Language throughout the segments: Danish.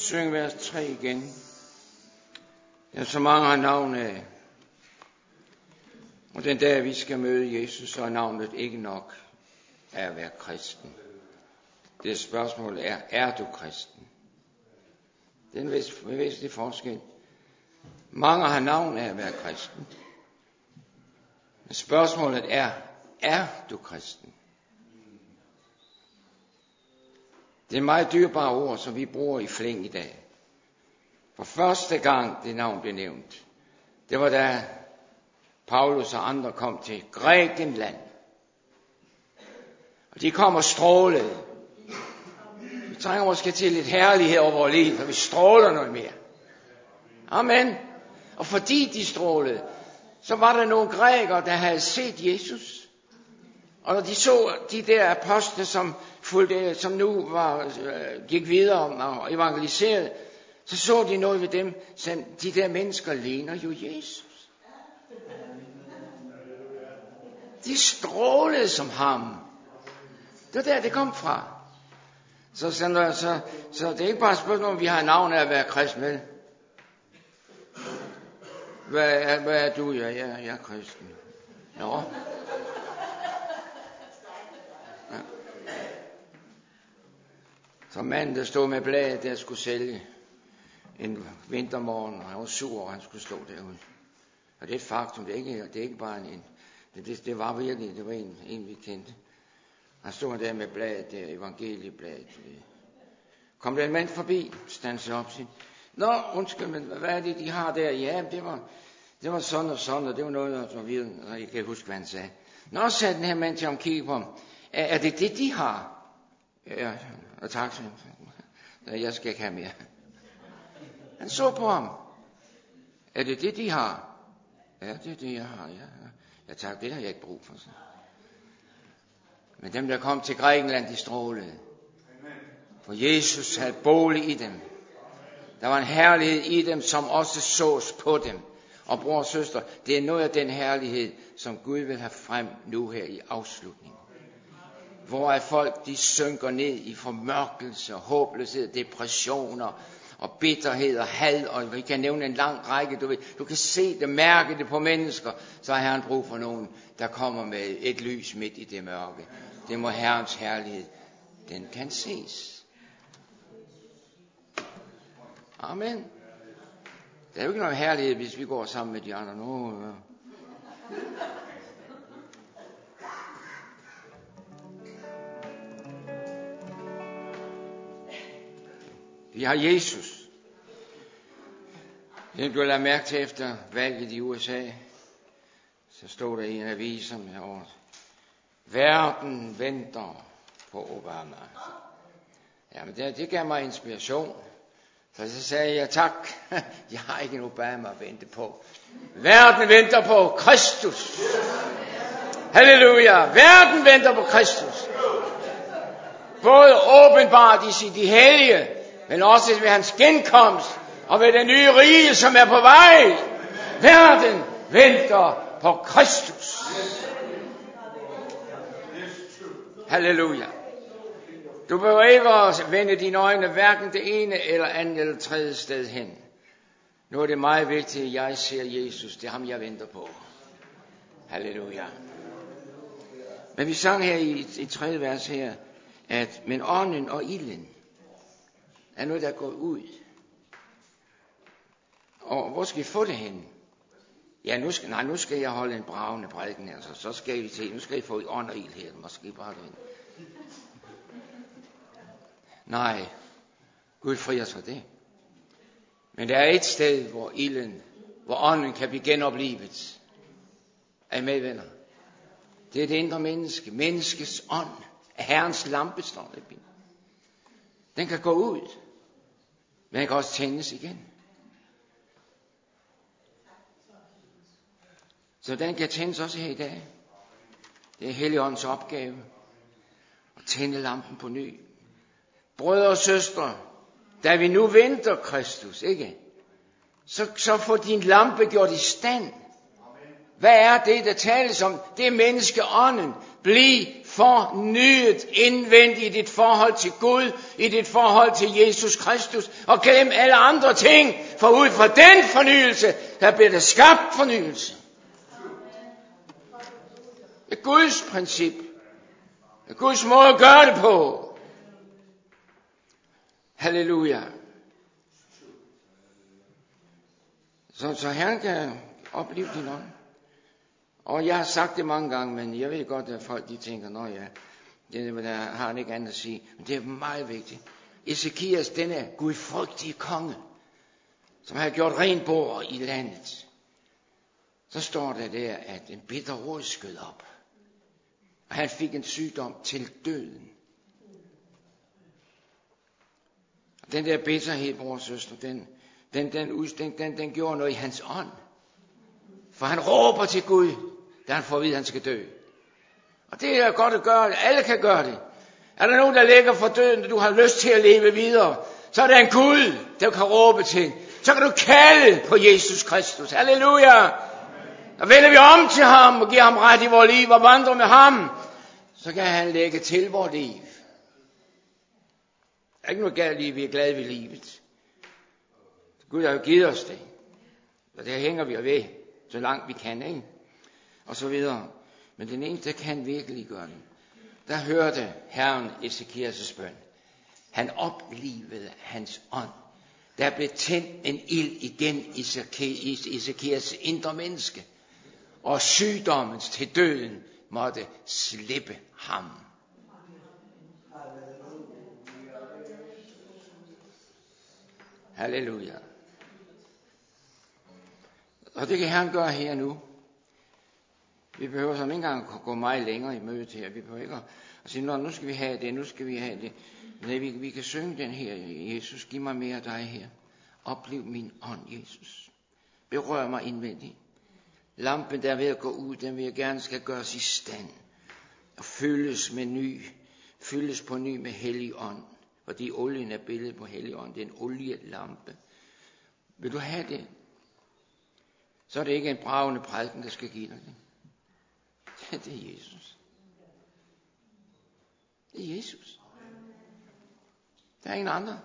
Syng vers 3 igen. Ja, så mange har navn af. Og den dag vi skal møde Jesus, så er navnet ikke nok af at være kristen. Det spørgsmål er du kristen? Det er en væsentlig forskel. Mange har navn af at være kristen. Men spørgsmålet er du kristen? Det er et meget dyrebare ord, som vi bruger i flæng i dag. For første gang det navn blev nævnt, det var da Paulus og andre kom til Grækenland. Og de kom og strålede. Vi trænger måske til lidt herlighed over vores liv, for vi stråler noget mere. Amen. Og fordi de strålede, så var der nogle grækere, der havde set Jesus. Og når de så de der apostle, som nu gik videre og evangeliserede, så så de noget ved dem, som de der mennesker ligner jo Jesus. De strålede som ham. Det var der, det kom fra. Så det er ikke bare et spørgsmål, om vi har navn af at være kristen, vel? Hvad er du? Ja, jeg er kristen. Nå. Ja. Så manden, der stod med bladet, der skulle sælge en vintermorgen, og han var sur, og han skulle stå derude. Og det er et faktum, det er ikke bare en. Det var virkelig, det var en vi kendte. Han stod der med bladet, der evangeliebladet. Kom der en mand forbi, standsede op og sagde, nå, undskyld, men hvad er det, de har der? Ja, det var sådan og sådan, og det var noget, der var vildt, og jeg kan huske, hvad han sagde. Nå, sagde den her mand til ham, kigge på ham. Er det det, de har? Ja, og tak, jeg skal ikke have mere. Han så på ham. Er det det, de har? Ja, det er det, jeg har, ja. Ja tak, det har jeg ikke brug for. Så. Men dem, der kom til Grækenland, de strålede. For Jesus havde bolig i dem. Der var en herlighed i dem, som også sås på dem. Og bror og søster, det er noget af den herlighed, som Gud vil have frem nu her i afslutningen. Hvor er folk, de synker ned i formørkelse, håbløshed, depressioner og bitterhed og had, og vi kan nævne en lang række, du kan se det, mærke det på mennesker, så har Herren brug for nogen, der kommer med et lys midt i det mørke. Det må Herrens herlighed, den kan ses. Amen. Der er jo ikke noget herlighed, hvis vi går sammen med de andre. Vi har Jesus. Det du har lagt mærke til efter valget i USA, så stod der i en avis om herovre. Verden venter på Obama. Jamen det gav mig inspiration. Så sagde jeg tak. Jeg har ikke en Obama at vente på. Verden venter på Kristus. Halleluja. Verden venter på Kristus. Både åbenbart i de hellige, men også ved hans genkomst og ved den nye rige, som er på vej. Verden venter på Kristus. Halleluja. Du behøver ikke at vende dine øjne hverken det ene eller andet eller tredje sted hen. Nu er det meget vigtigt, at jeg ser Jesus. Det er ham, jeg venter på. Halleluja. Men vi sang her i 3. vers her, at men ånden og ilden er noget, der går ud. Og hvor skal vi få det hen? Ja, nu skal jeg holde en bragende prædiken, altså. Så skal vi se, nu skal I få ånd og ild her, måske bare derinde. Nej, Gud fri os fra det. Men der er et sted, hvor ånden kan blive genoplivet. Er I med, venner? Det er det indre menneske. Menneskets ånd. Herrens lampe står der i Bibelen. Den kan gå ud, men den kan også tændes igen. Så den kan tændes også her i dag. Det er Helligåndens opgave at tænde lampen på ny. Brødre og søstre, da vi nu venter Kristus, ikke? Så får din lampe gjort i stand. Hvad er det, der tales om? Det er menneskeånden. Bliv fornyet indvendigt i dit forhold til Gud, i dit forhold til Jesus Kristus, og glem alle andre ting, for ud fra den fornyelse, der bliver der skabt fornyelse. Det er Guds princip. Det er Guds måde at gøre det på. Halleluja. Så Herren kan opleve din ånd. Og jeg har sagt det mange gange, men jeg ved godt, at folk de tænker, nå ja, det har han ikke andet at sige. Men det er meget vigtigt. Ezekias, denne gudfrygtige konge, som har gjort rent bord i landet. Så står der, at en bitter rod skød op. Og han fik en sygdom til døden. Og den der bitterhed, bror og søster, den gjorde noget i hans ånd. For han råber til Gud, da han får at vide, at han skal dø. Og det er godt at gøre det. Alle kan gøre det. Er der nogen, der ligger for døden, og du har lyst til at leve videre, så er der en Gud, der kan råbe til. Så kan du kalde på Jesus Kristus. Halleluja. Og vender vi om til ham og giver ham ret i vores liv og vandrer med ham, så kan han lægge til vores liv. Der er ikke noget galt i, vi er glade ved livet. Gud har jo givet os det. Og det hænger vi ved, så langt vi kan, ikke? Og så videre. Men den eneste, der kan virkelig gøre det. Der hørte Herren Ezekias' bøn. Han oplevede hans ånd. Der blev tændt en ild igen i Ezekias indre menneske. Og sygdommens til døden måtte slippe ham. Halleluja. Og det kan Herren gøre her nu. Vi behøver sådan ikke engang at gå meget længere i mødet her. Vi behøver ikke at sige, nu skal vi have det, nu skal vi have det. Nej, vi kan synge den her. Jesus, giv mig mere af dig her. Oplev min ånd, Jesus. Berør mig indvendigt. Lampen, der er ved at gå ud, den vil jeg gerne skal gøres i stand. Og fyldes på ny med hellig ånd. Fordi olien er billedet på hellig ånd. Det er en olielampe. Vil du have det? Så er det ikke en bragende prædiken, der skal give dig det. Det er Jesus. Det er Jesus. Der er ingen andre.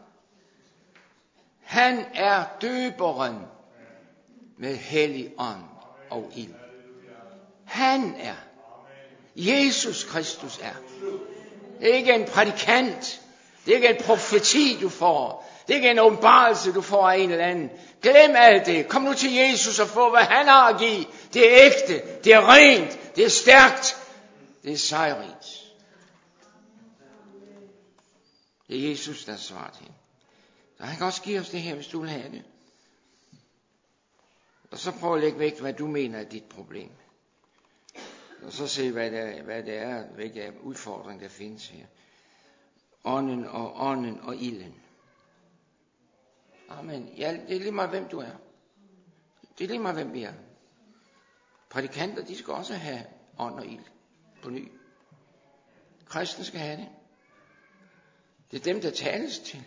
Han er døberen med hellig ånd og ild. Han er. Jesus Kristus er. Det er ikke en prædikant. Det er ikke en profeti, du får. Det er ikke en åbenbarelse, du får af en eller anden. Glem alt det. Kom nu til Jesus og få, hvad han har at give. Det er ægte. Det er rent. Det er stærkt. Det er sejrigt. Det er Jesus, der svarer til. Så han kan også give os det her, hvis du vil have det. Og så prøv at lægge væk, hvad du mener er dit problem. Og så se, hvad det er, hvilke udfordring der findes her. Ånden og ilden. Amen. Ja, det er lige meget, hvem du er. Det er lige meget, hvem vi er. Prædikanter, de skal også have ånd og ild på ny. Kristne skal have det. Det er dem, der tales til.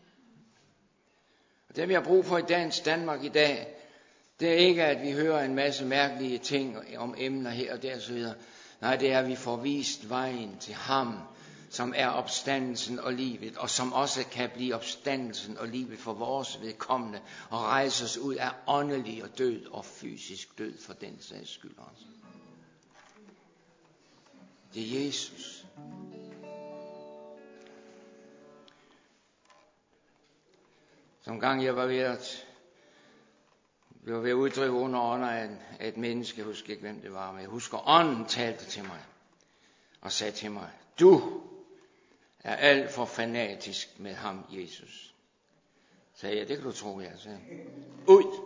Og det vi har brug for i dagens Danmark i dag, det er ikke, at vi hører en masse mærkelige ting om emner her og der og så videre. Nej, det er, at vi får vist vejen til ham, som er opstandelsen og livet, og som også kan blive opstandelsen og livet for vores vedkommende, og rejse os ud af åndelig og død og fysisk død for den sags skyld også. Det er Jesus. Som gang jeg var ved at uddrive under ånder af et menneske, jeg husker ikke hvem det var, men jeg husker ånden talte til mig og sagde til mig, du er alt for fanatisk med ham, Jesus. Sagde jeg, det kan du tro, jeg sagde. Ud!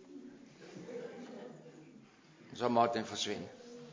Så måtte den forsvinde.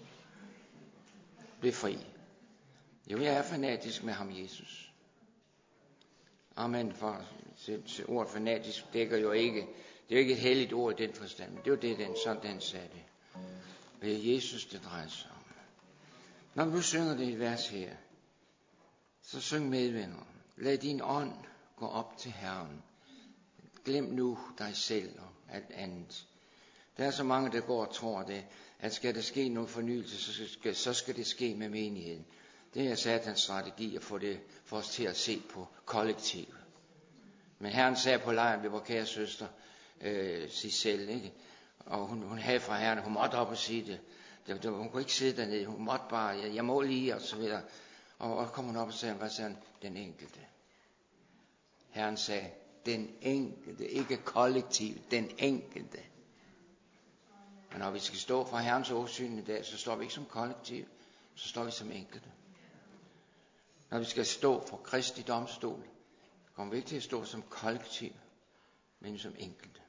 Bliv fri. Jo, jeg er fanatisk med ham, Jesus. Amen, for ordet fanatisk dækker jo ikke, det er jo ikke et helligt ord i den forstand, men det var det, den sagde det. Det er Jesus, det drejer sig om. Når du synger det et vers her, så syng med, venner. Lad din ånd gå op til Herren. Glem nu dig selv og alt andet. Der er så mange, der går og tror det, at skal der ske noget fornyelse, så skal det ske med menigheden. Det er Satans strategi at få os til at se på kollektivet. Men Herren sagde på lejren ved vor kære søster Sissel, ikke? Og hun havde fra Herren, hun måtte op og sige det. Hun kunne ikke sidde dernede, hun måtte bare, jeg må lige, og så videre. Og kom hun op og sagde, hvad sagde han? Den enkelte. Herren sagde, den enkelte, ikke kollektivet, den enkelte. Men når vi skal stå fra Herrens åsyn i dag, så står vi ikke som kollektiv, så står vi som enkelte. Når vi skal stå for Kristi domstol, kommer vi ikke til at stå som kollektiv, men som enkelte.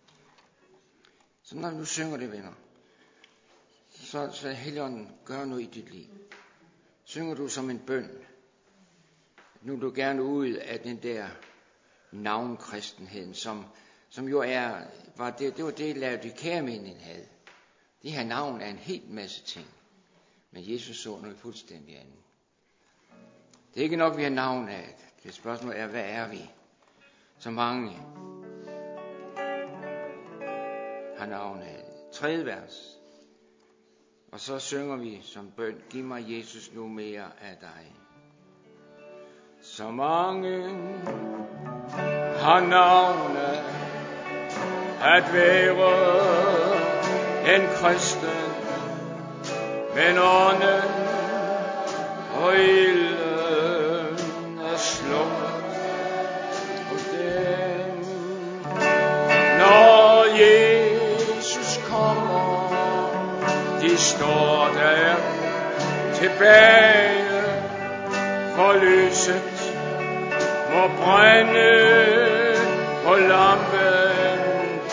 Så når du synger det, venner, så Helligånden, gør noget i dit liv. Synger du som en bøn, nu er du gerne ud af den der navnkristenheden, som jo var det Laodikea-menigheden havde. De her navn er en helt masse ting, men Jesus så noget fuldstændig andet. Det er ikke nok, vi har navn af. Det spørgsmål er, hvad er vi? Så mange har navn af. 3. vers. Og så synger vi som bøn, giv mig Jesus nu mere af dig. Så mange har navne at være en kristen, men ånden og ilden er slukket hos dem. Når Jesus kommer, de står der tilbage, for lyset må brænde på lampen.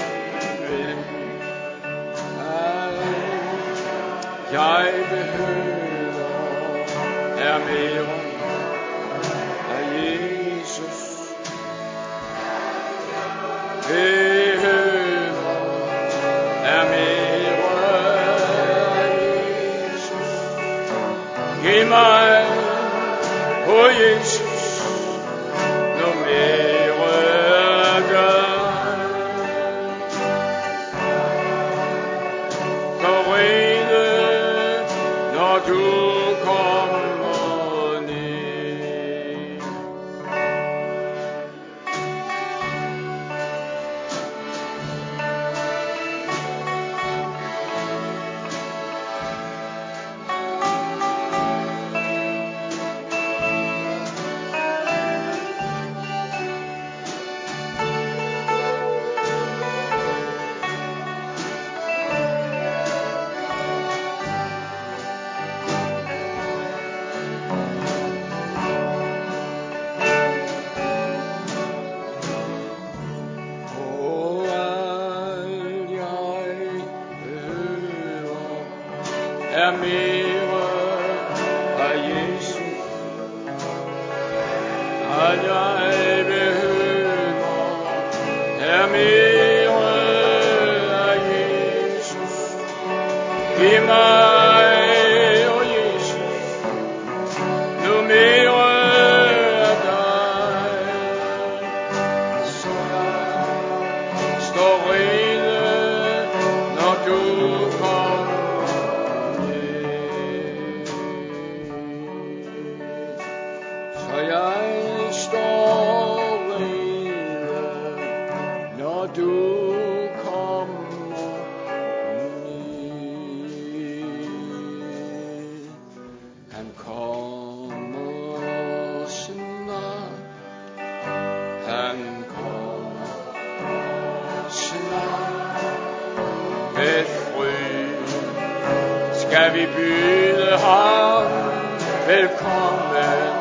Jeg behøver er mere af Jesus. Behøver er mere af Jesus. Giv mig, Jesus, nu mere af dig. Du kommer ned. Er mere af Jesus, at jeg behøver, er mere af Jesus. Giv mig, Jesus, nu mere af dig, så jeg står rede, når du kommer. Jeg står rede, når du kommer ned. Han kommer snart, han kommer snart. Med fryd skal vi byde ham velkommen.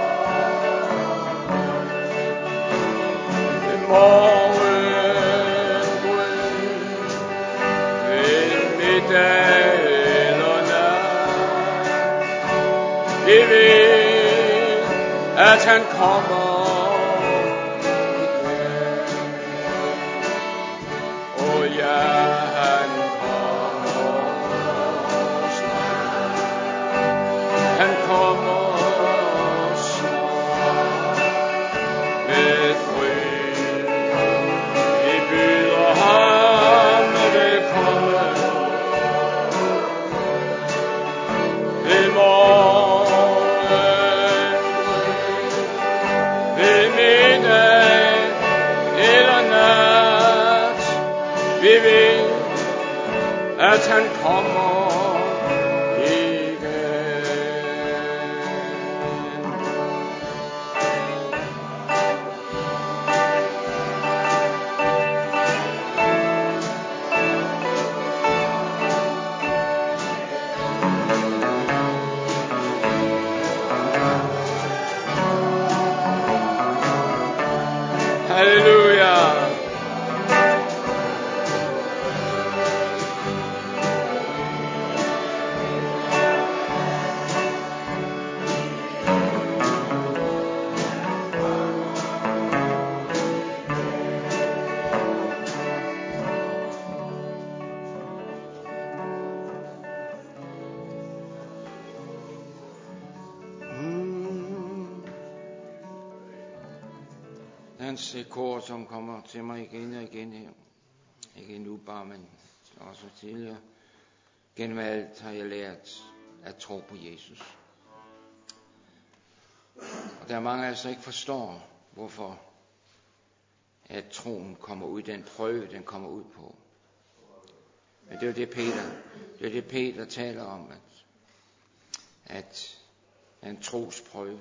Morgengrøn ved middag eller nat. Vi ved, at han kommer igen. Og ja, han kommer snart. Han kommer snart med fryd. Morgen Vi ved, at han kommer igen. Halleluja. Hans kor, som kommer til mig igen og igen her. Ikke nu bare, men også tidligere. Gennem alt har jeg lært at tro på Jesus. Og der er mange af os, der ikke forstår, hvorfor at troen kommer ud, den prøve, den kommer ud på. Men det er det Peter taler om, at en trosprøve.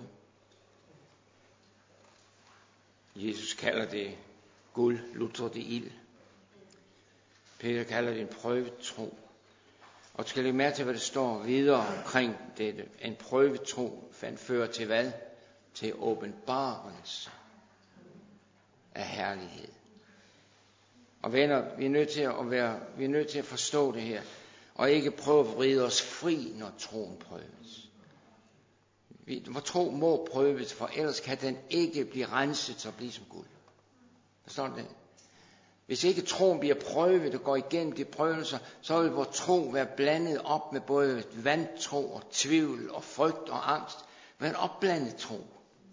Jesus kalder det guld, lutret i ild. Peter kalder det en prøvetro. Og skal lægge mærke til, hvad det står videre omkring dette. En prøvetro fører til hvad? Til åbenbarelse af herlighed. Og venner, vi er nødt til at forstå det her. Og ikke prøve at vride os fri, når troen prøves. Vor tro må prøves, for ellers kan den ikke blive renset og blive som guld. Forstår du det? Hvis ikke troen bliver prøvet og går igennem de prøvelser, så vil vores tro være blandet op med både vantro og tvivl og frygt og angst. Men en opblandet tro.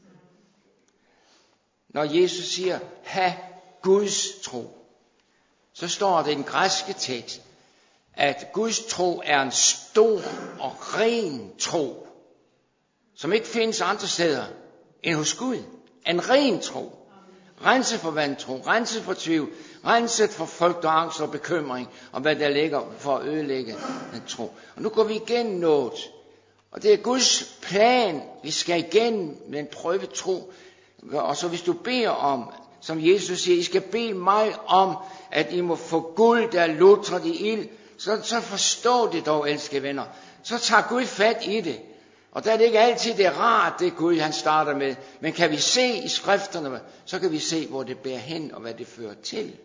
Når Jesus siger, ha Guds tro, så står det i den græske tekst, at Guds tro er en stor og ren tro, som ikke findes andre steder end hos Gud. En ren tro. Renset for vantro, renset for tvivl, renset for frygt og angst og bekymring, og hvad der ligger for at ødelægge den tro. Og nu går vi igennem noget. Og det er Guds plan, vi skal igennem med en prøvet tro. Og så hvis du beder om, som Jesus siger, I skal bede mig om, at I må få guld, der er lutret i ild, så forstå det dog, elskede venner. Så tager Gud fat i det. Og der er det ikke altid det rart, det Gud han starter med. Men kan vi se i skrifterne, så kan vi se, hvor det bærer hen, og hvad det fører til.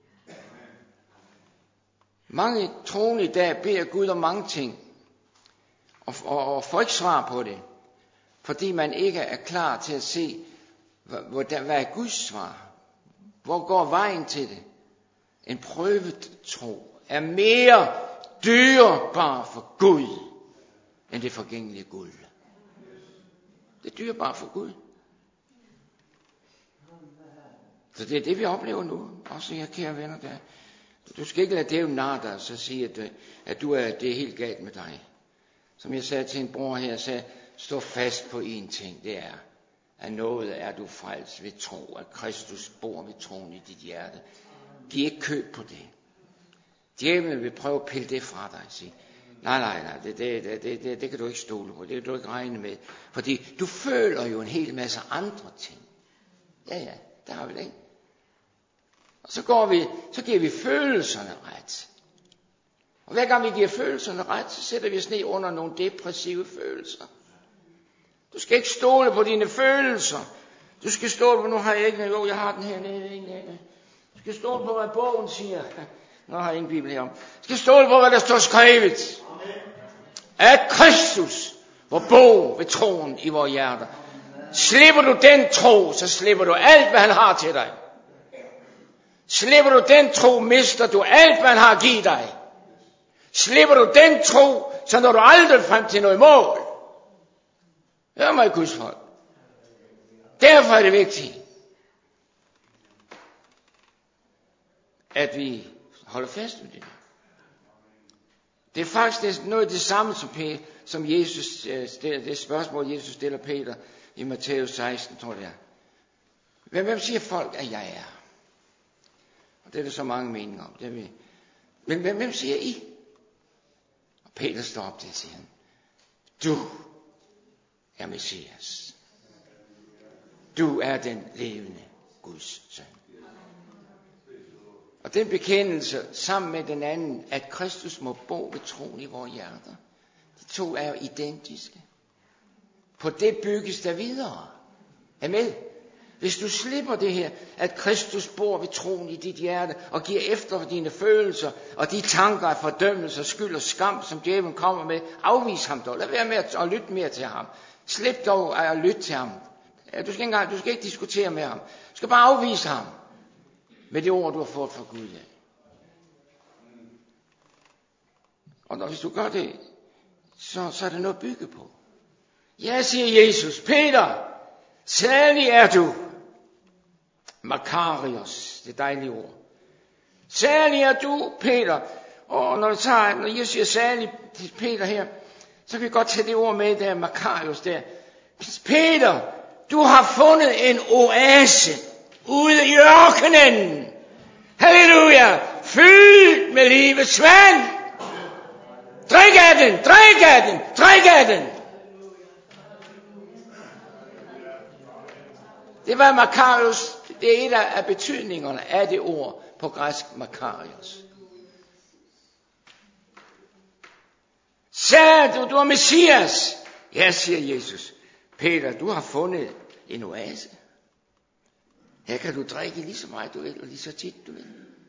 Mange troende i dag beder Gud om mange ting, og får ikke svar på det. Fordi man ikke er klar til at se, hvad er Guds svar? Hvor går vejen til det? En prøvet tro er mere dyrebar for Gud, end det forgængelige guld. Det er dyrebart for Gud. Så det er det, vi oplever nu. Også jer kære venner der. Du skal ikke lade djævlen narre dig, så sige, at det er helt galt med dig. Som jeg sagde til en bror her, jeg sagde, stå fast på én ting, det er, at noget er du frelst ved tro, at Kristus bor ved troen i dit hjerte. Giv ikke køb på det. Djævlen vil prøve at pille det fra dig og sige, nej, det kan du ikke stole på, det kan du ikke regne med. Fordi du føler jo en hel masse andre ting. Ja, der har vi det, ikke? Og så giver vi følelserne ret. Og hver gang vi giver følelserne ret, så sætter vi os ned under nogle depressive følelser. Du skal ikke stole på dine følelser. Du skal stole på, nu har jeg ikke, jo, jeg har den her nede. Du skal stole på, hvad bogen siger. Nu har jeg ingen bibel herom. Du skal stole på, hvad der står skrevet. At Kristus må bo ved troen i vores hjerter. Slipper du den tro, så slipper du alt, hvad han har til dig. Slipper du den tro, mister du alt, hvad han har givet dig. Slipper du den tro, så når du aldrig frem til noget mål. Hør mig, Guds folk. Derfor er det vigtigt, at vi holder fast ved det. Det er faktisk noget af det samme, som Jesus, det spørgsmål, Jesus stiller Peter i Matthæus 16, tror jeg. Hvem siger folk, at jeg er? Det er der så mange meninger om. Men hvem siger I? Og Peter står op til, siger han, du er Messias. Du er den levende Guds søn. Og den bekendelse sammen med den anden, at Kristus må bo ved troen i vores hjerter, de to er jo identiske. På det bygges der videre. Er med? Hvis du slipper det her, at Kristus bor ved troen i dit hjerte, og giver efter for dine følelser, og de tanker af fordømmelse, skyld og skam, som djævlen kommer med, afvis ham dog. Lad være med at lytte mere til ham. Slip dog at lytte til ham. Du skal ikke diskutere med ham. Du skal bare afvise ham med det ord, du har fået fra Gud. Og hvis du gør det, så er der noget at bygge på. Ja, siger Jesus, Peter, salig er du. Makarios, det dejlige ord. Salig er du, Peter. Og når jeg siger salig til Peter her, så kan vi godt tage det ord med der, Makarios der. Peter, du har fundet en oase ude i ørkenen. Halleluja! Fyldt med livets vand. Drik af den, drik af den, drik af den. Det var Makarios. Det er et af betydningerne af det ord på græsk Makarios. Sagde du er Messias? Ja, siger Jesus. Peter, du har fundet en oase. Her kan du drikke lige så meget du vil, og lige så tit du vil.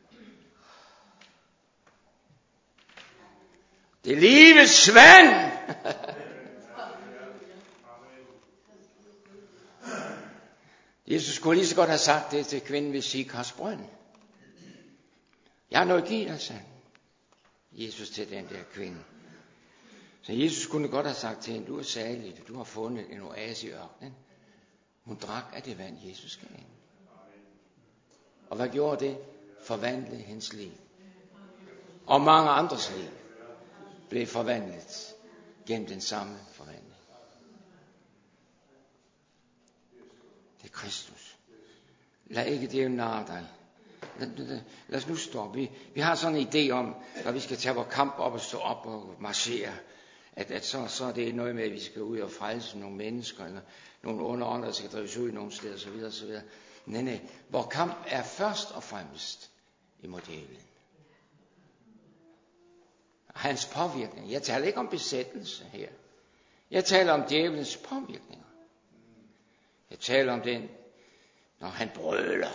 Det er livets vand. Jesus kunne lige så godt have sagt det til kvinden ved Sikars brønd. Jeg har noget at give dig, sagde Jesus til den der kvinde. Så Jesus kunne godt have sagt til hende, du er salig, du har fundet en oase i ørkenen. Hun drak af det vand, Jesus gav hende. Og hvad gjorde det? Forvandlede hendes liv. Og mange andres liv blev forvandlet gennem den samme forvandling. Det er Kristus. Lad ikke det narre dig. Lad os nu stoppe. Vi har sådan en idé om, når vi skal tage vores kamp op og stå op og marchere, at så er det noget med, at vi skal ud og frelse nogle mennesker, eller nogle underånder, der skal drives ud nogle steder, osv. osv. Nej. Vores kamp er først og fremmest imod djævlen. Hans påvirkning. Jeg taler ikke om besættelse her. Jeg taler om djævelens påvirkninger. Jeg taler om den, når han brøler.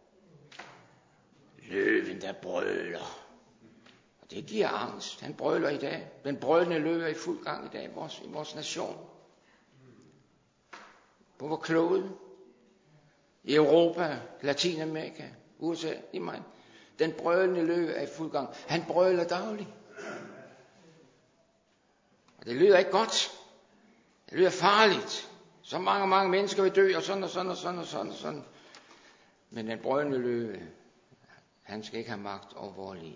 Løven, der brøler. Og det giver angst. Han brøler i dag. Den brølende løve er i fuld gang i dag i vores nation. På vores klode. I Europa, Latinamerika, USA, den brølende løve er i fuld gang. Han brøler dagligt. Og det lyder ikke godt. Det lyder farligt. Så mange mennesker vil dø, og sådan. Men den brølende løve, han skal ikke have magt over vores liv.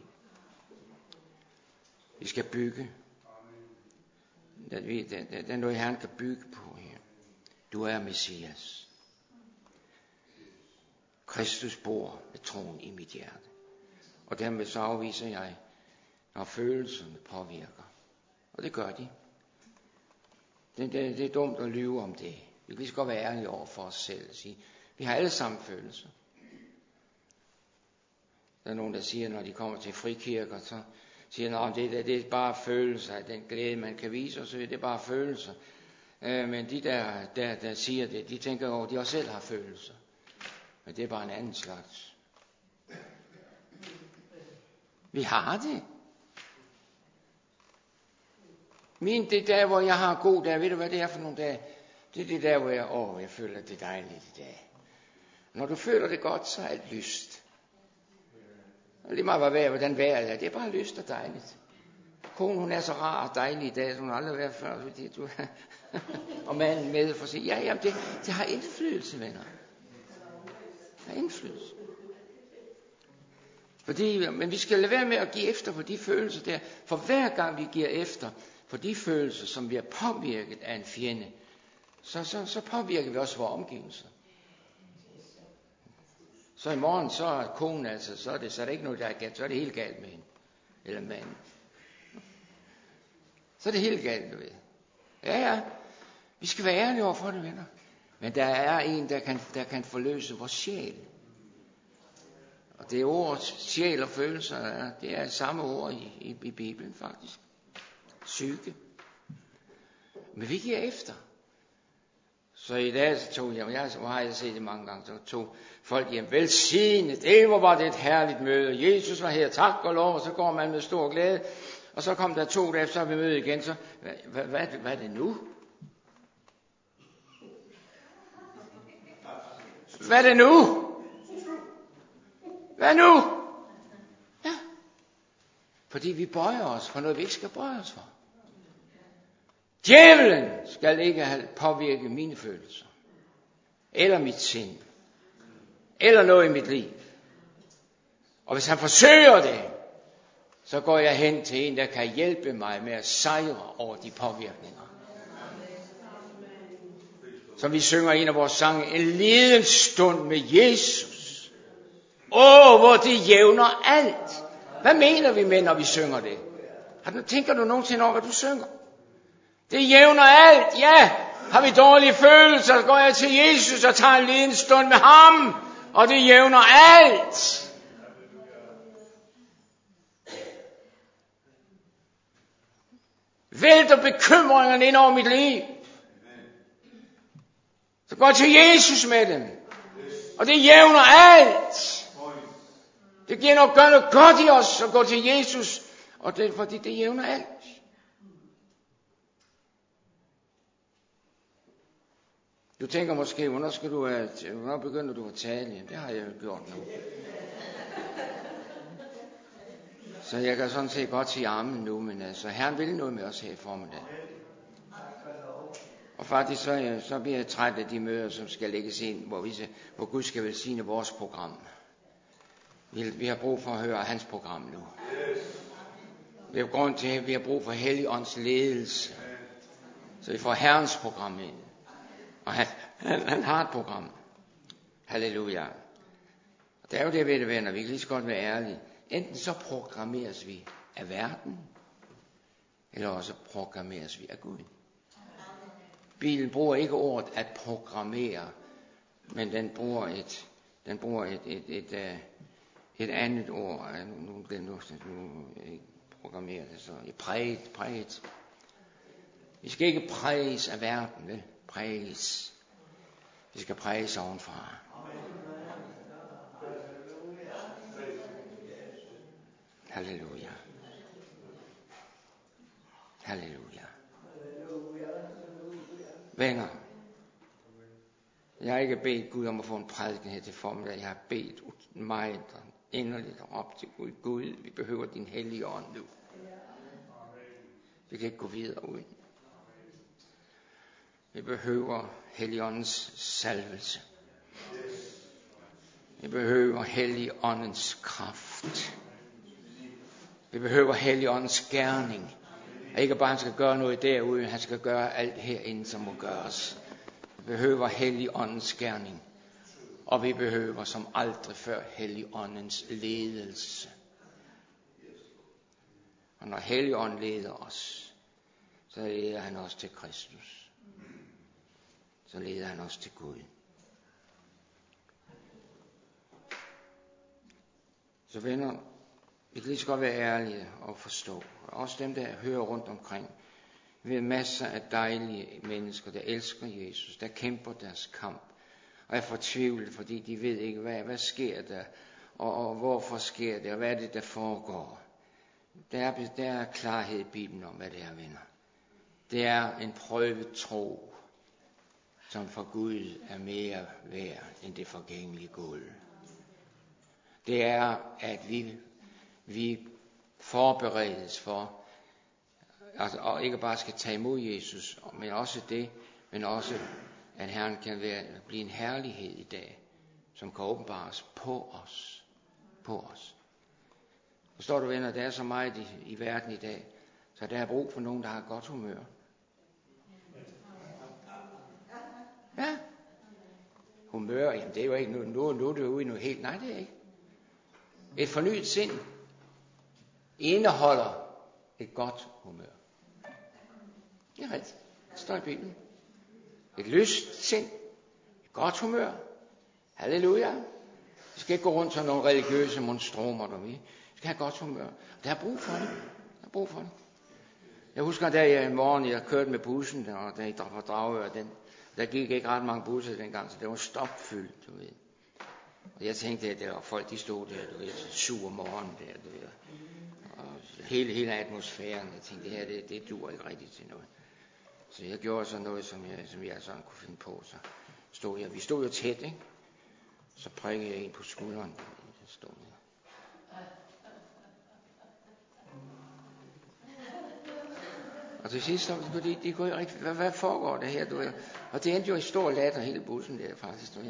Vi skal bygge. Det er noget, Herren kan bygge på her. Du er Messias. Kristus bor med troen i mit hjerte. Og dermed så afviser jeg, når følelserne påvirker. Og det gør de. Det er dumt at lyve om det. Vi kan lige så godt være ærlige over for os selv og sige, vi har alle sammen følelser. Der er nogen, der siger, når de kommer til frikirker, så siger, at det er bare følelser af den glæde, man kan vise osv. Det er bare følelser. Men de der siger det, de tænker over, at de også selv har følelser. Men det er bare en anden slags. Vi har det. Det er der, hvor jeg har god dag. Ved du, hvad det er for nogle dage? Det er det der, hvor jeg føler, det er dejligt i dag. Når du føler det godt, så er alt lyst. Og lige meget hvordan vejret er, det er bare lyst og dejligt. Konen, hun er så rar og dejlig i dag, som hun aldrig har været før. Fordi du og manden med for at sige, jamen det har indflydelse, venner. Det har indflydelse. Men vi skal lade være med at give efter på de følelser der. For hver gang vi giver efter for de følelser, som vi er påvirket af en fjende, så påvirker vi også vores omgivelser. Så i morgen, så er konen altså, så er det ikke noget, der er galt, så er det helt galt med hende. Eller manden. Så er det helt galt, du ved. Ja. Vi skal være ærlige over for det, venner. Men der er en, der kan forløse vores sjæl. Og det ord, sjæl og følelser, det er samme ord i Bibelen faktisk. Psyke. Men vi giver efter. Så i dag så tog jeg har jeg set det mange gange, så tog folk hjem velsignet. Det var det et herligt møde. Jesus var her, tak og lov, og så går man med stor glæde. Og så kom der 2 dage, så er vi møde igen, så hvad er det nu? Hvad er det nu? Hvad nu? Ja. Fordi vi bøjer os for noget, vi ikke skal bøje os for. Djævelen skal ikke have påvirket mine følelser. Eller mit sind. Eller noget i mit liv. Og hvis han forsøger det, så går jeg hen til en, der kan hjælpe mig med at sejre over de påvirkninger. Som vi synger i en af vores sange, en liden stund med Jesus. Hvor det jævner alt. Hvad mener vi med, når vi synger det? Tænker du nogensinde over, hvad du synger? Det jævner alt, ja. Har vi dårlige følelser, så går jeg til Jesus og tager en liden stund med ham. Og det jævner alt. Vælter bekymringerne ind over mit liv. Så går jeg til Jesus med dem. Og det jævner alt. Det giver noget godt i os at gå til Jesus. Og det, fordi det jævner alt. Du tænker måske, hvornår begynder du at tale? Det har jeg jo gjort nu. Så jeg kan sådan set godt sige amen nu, men altså, Herren vil noget med os her i formiddag. Og faktisk så bliver jeg træt af de møder, som skal lægges ind, hvor Gud skal velsigne vores program. Vi har brug for at høre hans program nu. Det er grund til, at vi har brug for Helligånds ledelse. Så vi får Herrens program ind. Og han har et program. Halleluja. Og det er jo det ved det, venner. Vi kan lige så godt være ærlige. Enten så programmeres vi af verden, eller også programmeres vi af Gud. Bibelen bruger ikke ordet at programmere, men den bruger et andet ord. Nu programmerer det så. Præget. Vi skal ikke præges af verden, vel? Præges. Vi skal præges ovenfra. Halleluja. Halleluja. Venner, jeg har ikke bedt Gud om at få en prædiken her til formiddag. Jeg har bedt meget inderligt op til Gud. Gud, vi behøver din hellige ånd nu. Vi kan ikke gå videre uden. Vi behøver Helligåndens salvelse. Vi behøver Helligåndens kraft. Vi behøver Helligåndens gerning. Ikke bare han skal gøre noget derude, han skal gøre alt herinde, som må gøres. Vi behøver Helligåndens gerning. Og vi behøver som aldrig før Helligåndens ledelse. Og når Helligånden leder os, så leder han os til Kristus. Så leder han os til Gud. Så venner, vi kan lige så godt være ærlige og forstå. Også dem, der hører rundt omkring. Vi har masser af dejlige mennesker, der elsker Jesus, der kæmper deres kamp. Og er fortvivlet, fordi de ved ikke, hvad sker der, og hvorfor sker det, og hvad er det, der foregår. Der er klarhed i Bibelen om, hvad det er, venner. Det er en prøvet tro, som for Gud er mere værd end det forgængelige guld. Det er, at vi forberedes for, altså, og ikke bare skal tage imod Jesus, men også at Herren kan blive en herlighed i dag, som kan åbenbares på os. På os. Forstår du, venner, der er så meget i verden i dag, så der er brug for nogen, der har godt humør. humør, jamen det er jo ikke, nu er det jo i noget helt, nej det er ikke. Et fornyet sind indeholder et godt humør. Det er rigtigt, det står i Bibelen. Et lyst sind, et godt humør. Halleluja. Vi skal ikke gå rundt som nogle religiøse monstromer, der vi skal have godt humør. Der er brug for det. Der er brug for det. Jeg husker, da jeg en morgen, jeg kørte med bussen, og da jeg var Dragør, der gik ikke ret mange busser dengang, så det var stopfyldt, du ved. Og jeg tænkte, at der var folk, de stod der, du ved, sur morgen der, du ved. Og hele atmosfæren, jeg tænkte, det her, det duer ikke rigtigt til noget. Så jeg gjorde sådan noget, som jeg sådan kunne finde på, så stod jeg, vi stod jo tæt, ikke? Så prikkede jeg en på skulderen, så stod jeg. Og til sidst, fordi de kunne ikke rigtig, hvad foregår det her, du ved? Og det endte jo i stor latter, hele bussen der, faktisk, du ved.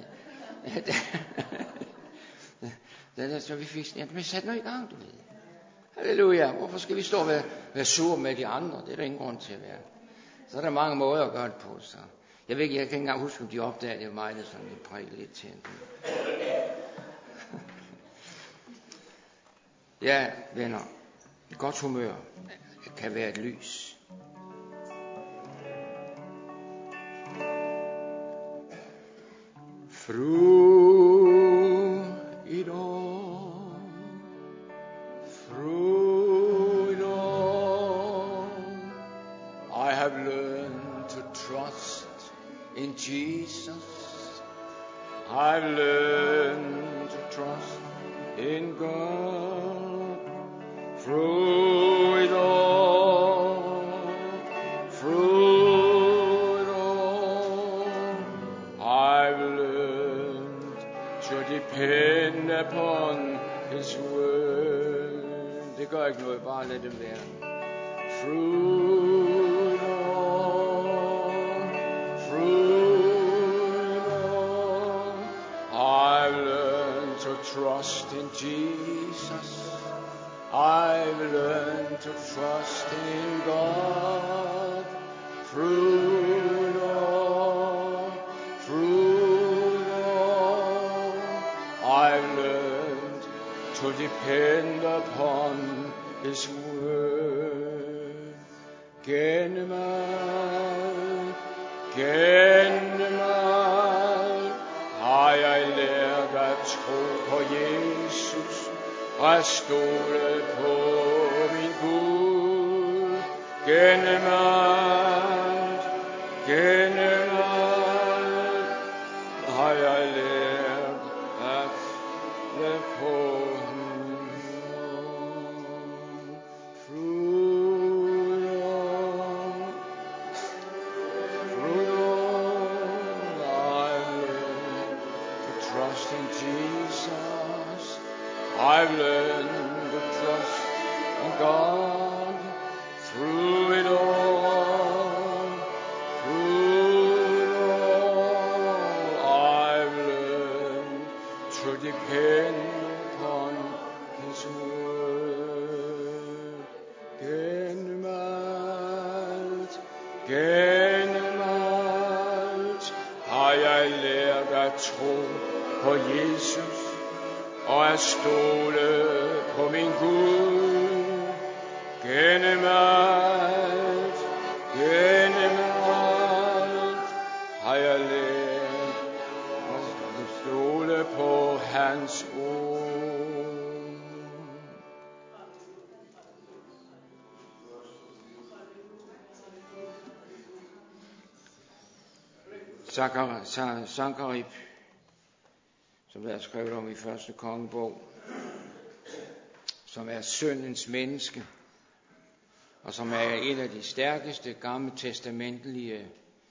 Så vi fik, vi satte noget i gang, du ved. Halleluja, hvorfor skal vi stå og være sure med de andre? Det er der ingen grund til at være. Så er der mange måder at gøre det på, så. Jeg kan ikke engang huske, om de opdagede, det var mig, der sådan prikkede lidt til. Ja, venner, et godt humør kan være et lys. Through it all, I have learned to trust in Jesus. I've learned to trust in God. Through it all, I've learned to depend upon His word. Det gør ikke noget, bare lad det være. Through it all, I've learned to trust in Jesus. I've learned to trust in God. Through it all, I've learned to depend upon His word. Gennem alt har jeg lært at tro på Jesus og at stole på min Gud. Gennem alt har jeg lært at lade på ham. I've learned to trust in God through it all, I've learned to depend upon His word. Gennem alt har jeg lært at tro på Jesus og at stole på min Gud. Gennem alt har jeg lært at stole på hans ord. Sankerib, som der er skrevet om i første kongebog, som er syndens menneske, og som er en af de stærkeste gamle testamentlige,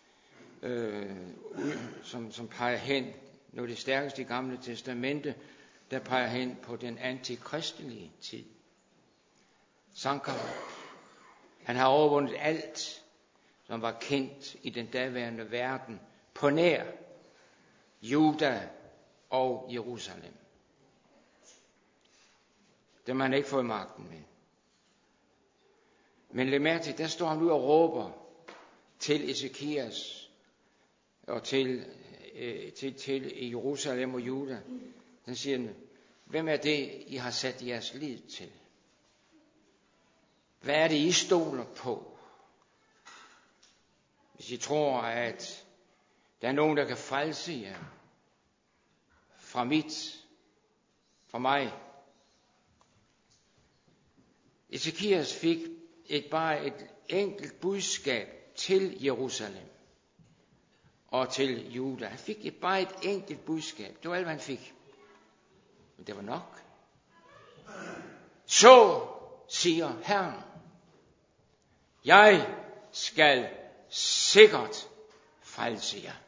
som peger hen, når det stærkeste i gamle testamente, der peger hen på den antikristelige tid. Sankerib, han har overvundet alt, som var kendt i den daværende verden, på nær Juda og Jerusalem. Dem har han ikke fået magten med. Men læg mærke til, der står han ud og råber til Ezekias og til til Jerusalem og Juda. Den siger, hvem er det, I har sat jeres lid til? Hvad er det, I stoler på? Hvis I tror, at der er nogen, der kan frelse jer fra mig. Ezekias fik bare et enkelt budskab til Jerusalem og til Juda. Han fik bare et enkelt budskab. Det var alt, hvad han fik. Men det var nok. Så siger Herren, jeg skal sikkert frelse jer.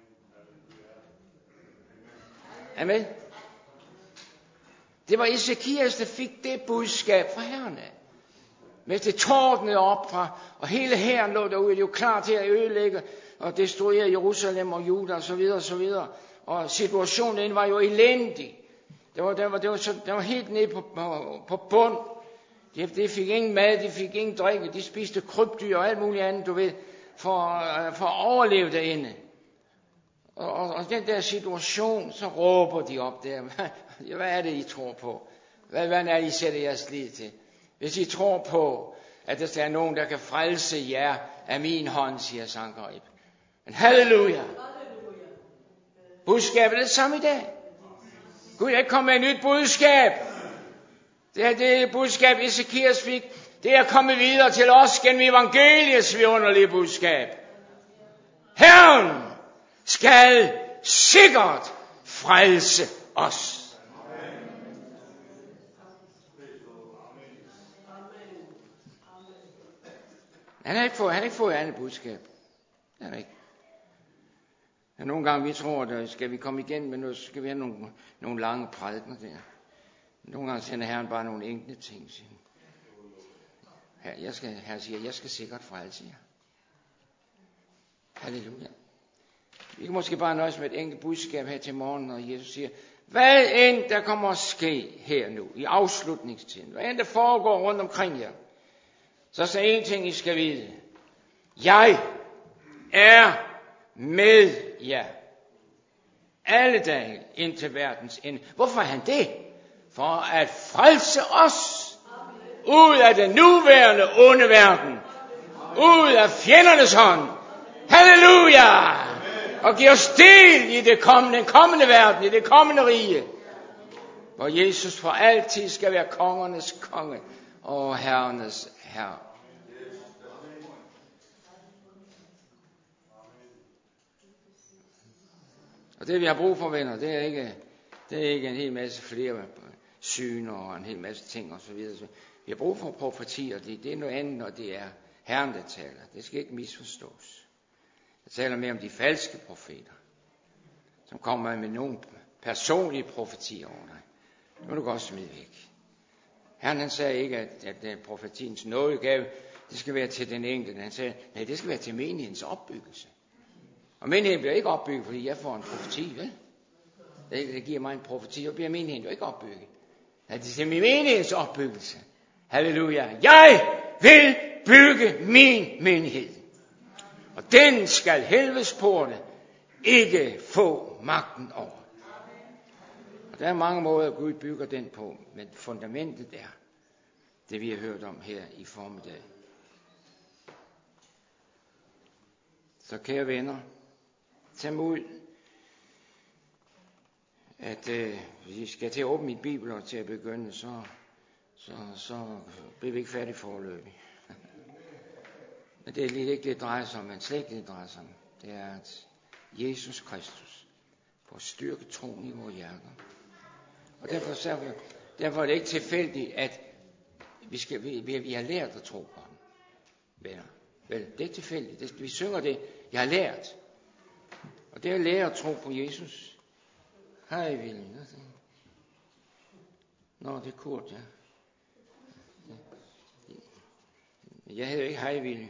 Amen. Det var Ezekias, der fik det budskab fra Herren af. Mens det tordnede op fra, og hele hæren lå derude, det var klar til at ødelægge og destruere Jerusalem og Juda og så videre og så videre. Og situationen var jo elendig. Det var helt nede på bund. De fik ingen mad, de fik ingen drikke, de spiste krybdyr og alt muligt andet, du ved, for at overleve derinde. Og den der situation, så råber de op der. Hvad er det, I tror på? Hvad er det, I sætter jeres lid til? Hvis I tror på, at der er nogen, der kan frelse jer af min hånd, siger Sankerib. Men halleluja! Budskabet er det samme i dag. Gud er ikke kommet med et nyt budskab. Det er det budskab, Ezekias fik. Det er kommet videre til os gennem evangeliets vidunderlige budskab. Herren skal sikkert frelse os. Han har ikke fået andet budskab. Det er ikke. Ja, nogle gange vi tror, at skal vi komme igen med noget, skal vi have nogle lange prædikener der. Nogle gange sender Herren bare nogle enkelte ting. Herren siger, jeg skal sikkert frelse jer. Halleluja. Vi kan måske bare nøjes med et enkelt budskab her til morgen, når Jesus siger, hvad end der kommer at ske her nu, i afslutningstiden, hvad end der foregår rundt omkring jer, så er en ting, I skal vide. Jeg er med jer. Alle dage indtil verdens ende. Hvorfor er han det? For at frelse os ud af den nuværende onde verden. Ud af fjendernes hånd. Halleluja! Og give os del i den kommende verden, i det kommende rige. Hvor Jesus for altid skal være kongernes konge og herrenes herre. Og det vi har brug for, venner, det er ikke en hel masse flere syner og en hel masse ting og så videre. Vi har brug for profetier. Det er noget andet, når det er Herren, der taler. Det skal ikke misforstås. Jeg taler mere om de falske profeter, som kommer med nogle personlige profetier over dig. Det må du godt smide væk. Herren han sagde ikke, at profetiens nådegave, det skal være til den enkelte. Han sagde, nej, det skal være til menighedens opbyggelse. Og menigheden bliver ikke opbygget, fordi jeg får en profeti, vel? Det giver mig en profeti, så bliver menigheden jo ikke opbygget. Det er til min menighedens opbyggelse. Halleluja. Jeg vil bygge min menighed. Og den skal helvedes porte ikke få magten over. Og der er mange måder, Gud bygger den på, men fundamentet er det, vi har hørt om her i formiddag. Så kære venner, tag mod, at vi skal til at åbne min bibel og til at begynde, så bliver vi ikke færdige foreløbig. Men det er lidt ikke det, drejer sig om, men slet ikke det, drejer sig om. Det er, at Jesus Kristus får styrke troen i vores hjerter. Og derfor er det ikke tilfældigt, at vi har lært at tro på ham. Venner. Vel, det er ikke tilfældigt. Vi synger det, jeg har lært. Og det er at lære at tro på Jesus. Hej, Willy. Nå, det er Kurt, ja. Jeg hedder ikke Hej, Willy.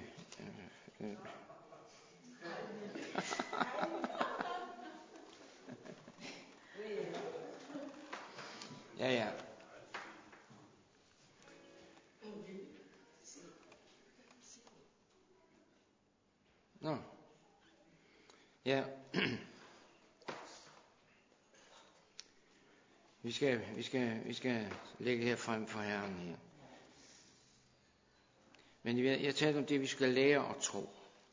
Ja. Nå. Ja. Vi skal lægge her frem for Herren her. Men jeg talte om det, vi skal lære at tro.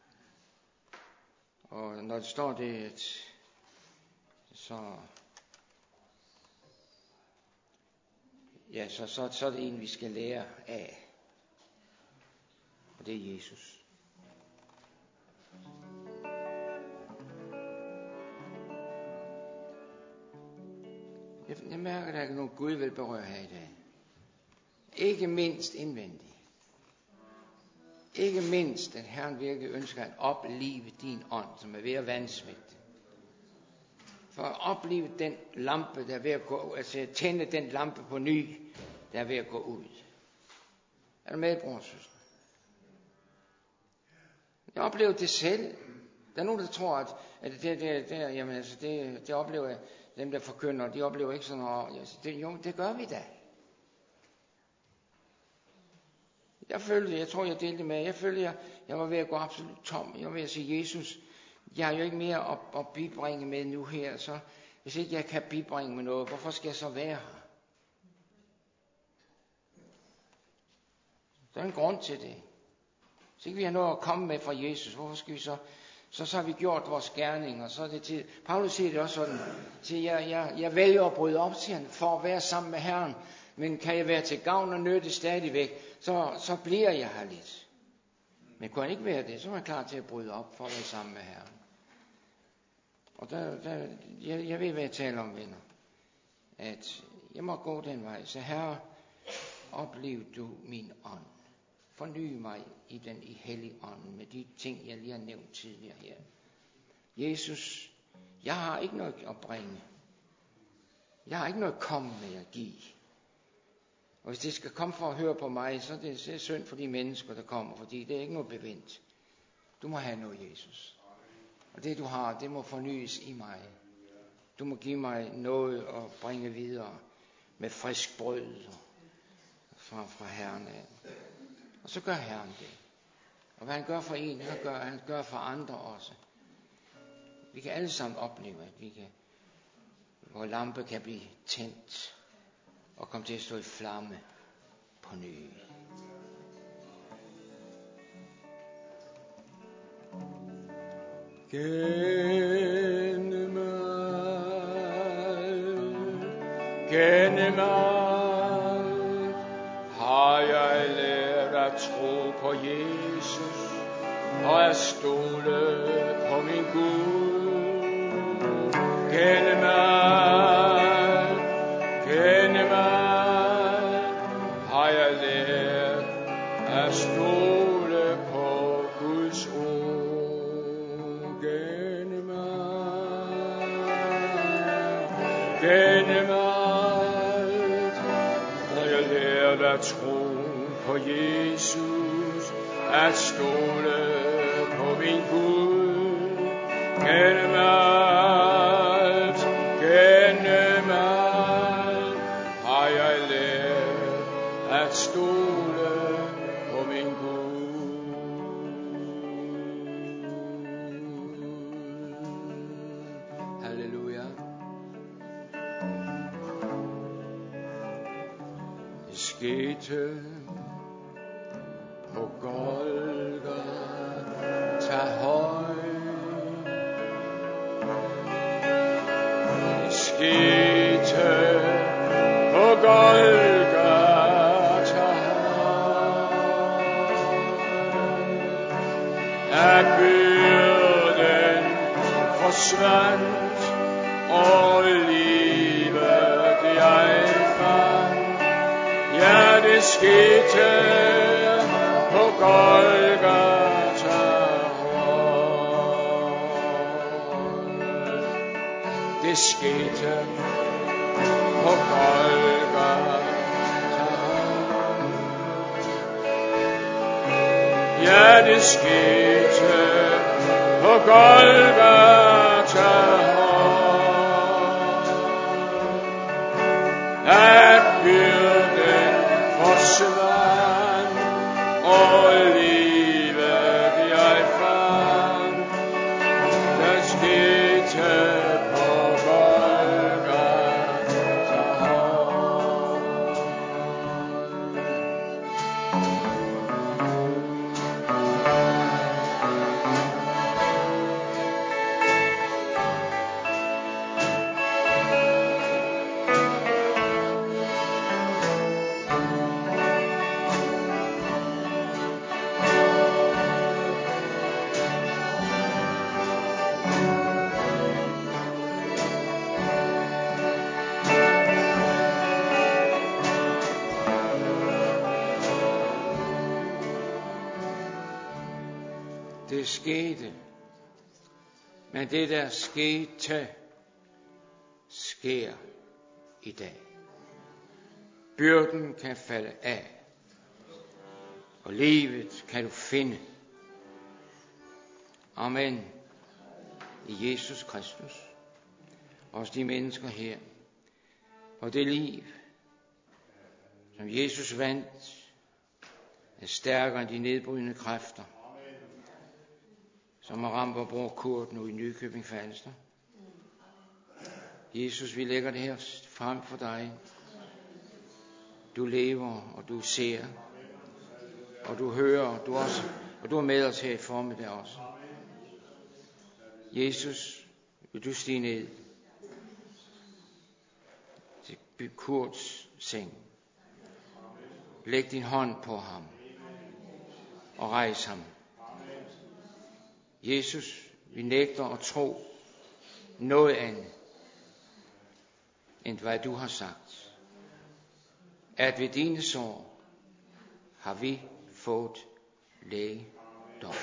Og når det står det, så er det en, vi skal lære af. Og det er Jesus. Jeg mærker, at der er noget Gud vil berøre her i dag. Ikke mindst indvendigt. Ikke mindst, at Herren virkelig ønsker at oplive din ånd, som er ved at vandsmægte. For at oplive den lampe, der er ved at gå, altså tænde den lampe på ny, der er ved at gå ud. Er du med, bror og søster? Jeg oplever det selv. Der er nogen, der tror, at det oplever jeg. Dem, der forkynder, de oplever ikke sådan noget. Det gør vi da. Jeg tror, jeg delte med. Jeg følte, jeg var ved at gå absolut tom. Jeg var ved at sige, Jesus, jeg har jo ikke mere at bibringe med nu her, så hvis ikke jeg kan bibringe med noget, hvorfor skal jeg så være her? Der er en grund til det. Hvis ikke vi har noget at komme med fra Jesus, hvorfor skal vi så har vi gjort vores gerning, og så er det til. Paulus siger det også sådan, siger, jeg vælger at bryde op, siger han, for at være sammen med Herren, men kan jeg være til gavn og nytte stadigvæk, så bliver jeg her lidt. Men kunne han ikke være det, så er jeg klar til at bryde op for at være sammen med Herren. Og jeg ved, hvad jeg taler om, venner. At jeg må gå den vej. Så Herre, oplev du min ånd. Forny mig i den i hellig ånd med de ting, jeg lige har nævnt tidligere her. Jesus, jeg har ikke noget at bringe. Jeg har ikke noget at komme med at give. Og hvis det skal komme for at høre på mig, så er det synd for de mennesker, der kommer, fordi det er ikke noget bevendt. Du må have noget, Jesus. Og det du har, det må fornyes i mig. Du må give mig noget at bringe videre med frisk brød fra Herren af. Og så gør Herren det. Og hvad han gør for en, han gør for andre også. Vi kan alle sammen opleve, at vores lampe kan blive tændt og komme til at stå i flamme på ny. Gennem alt har jeg lært at tro på Jesus og at stole på min Gud. Gennem alt har jeg lært at stole på Guds ord. Gennem alt har jeg lært at tro på Jesus, at stole på min Gud. Gennem alt har jeg lært at stole på min Gud. Halleluja. Det skete på Golgata høj. Det skete på Golgata høj. At byrden forsvandt og livet jeg fandt. Ja, det skete på Golgata høj. Det skete på Golgata høj. Ja, det skete på Golgata høj. At byrden forsvandt og livet jeg fandt. Der skete på Golgata høj. Det skete. Men det, der skete, sker i dag. Byrden kan falde af, og livet kan du finde. Amen. I Jesus Kristus. Også de mennesker her. Og det liv, som Jesus vandt, er stærkere end de nedbrydende kræfter, som har ramt og bruger Kurt nu i Nykøbing Falster. Jesus, vi lægger det her frem for dig. Du lever, og du ser, og du hører, og du er med os her i formiddag også. Jesus, vil du stige ned til Kurts seng. Læg din hånd på ham og rejs ham. Jesus, vi nægter at tro noget andet, end hvad du har sagt. At ved dine sår har vi fået lægedom.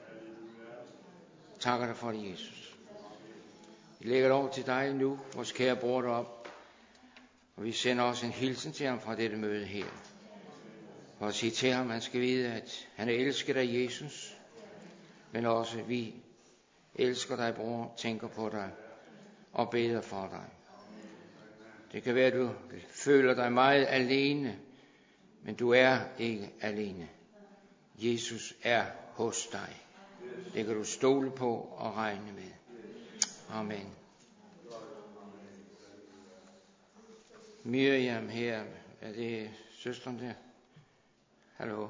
Takker dig for det, Jesus. Vi lægger det over til dig nu, vores kære bror derop, og vi sender også en hilsen til ham fra dette møde her. For at sige til ham, han skal vide, at han er elsket af Jesus, men også vi elsker dig, bror, tænker på dig og beder for dig. Det kan være, at du føler dig meget alene, men du er ikke alene. Jesus er hos dig. Det kan du stole på og regne med. Amen. Miriam her, er det søsteren der? Hallo?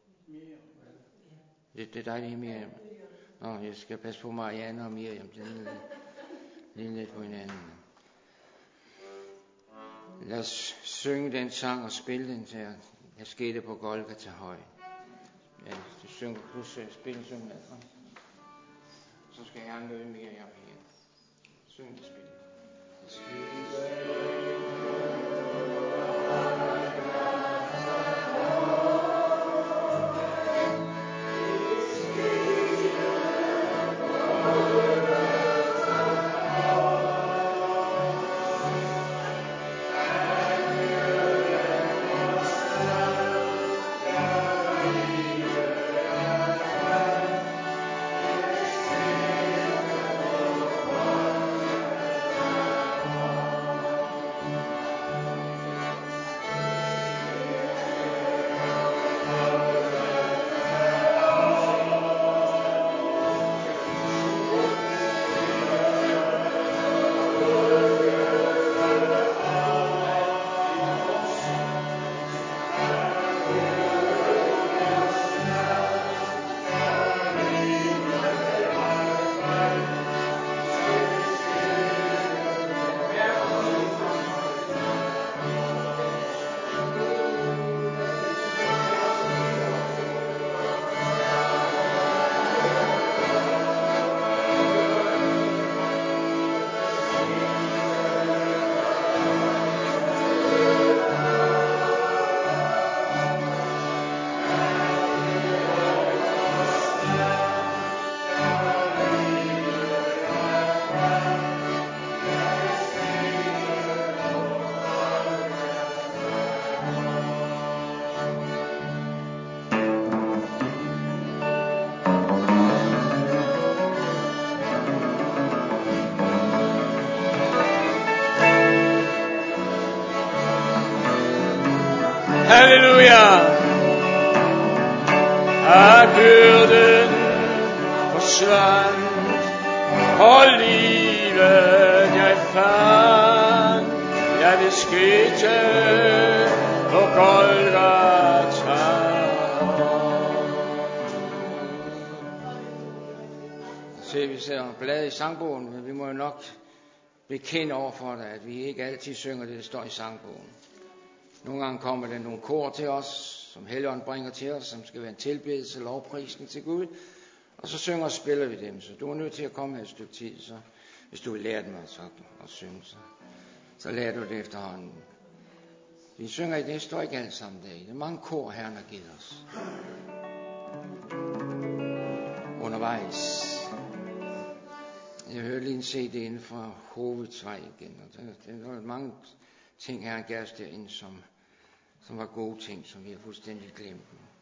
Det er dig, det er Miriam. Nå, jeg skal passe på Marianne og Miriam. Det er lidt på hinanden. Lad os synge den sang og spille den til jer. Jeg skete på Golgata høj. Ja, du synger plus spille synger derfra. Så skal jeg møde Miriam her. Syng det spil. Jeg skete Halleluja! At byrden forsvandt, og livet jeg fandt. Ja, det skete på Golgata. Se, vi ser bladet i sangbogen, men vi må jo nok bekende over for dig, at vi ikke altid synger det, der står i sangbogen. Nogle gange kommer der nogle kor til os, som Helligånden bringer til os, som skal være en tilbedelse, lovprisning til Gud. Og så synger og spiller vi dem. Så du er nødt til at komme her et stykke tid, så hvis du vil lære dem at synge, så lærer du det efterhånden. Vi synger i det, står ikke alt sammen der. Det er mange kor, Herren har givet os. Under undervejs. Jeg hørte lige en CD inden fra Hovedsvej igen, og der var mange ting her gav os derinde, som var gode ting, som vi har fuldstændig glemt.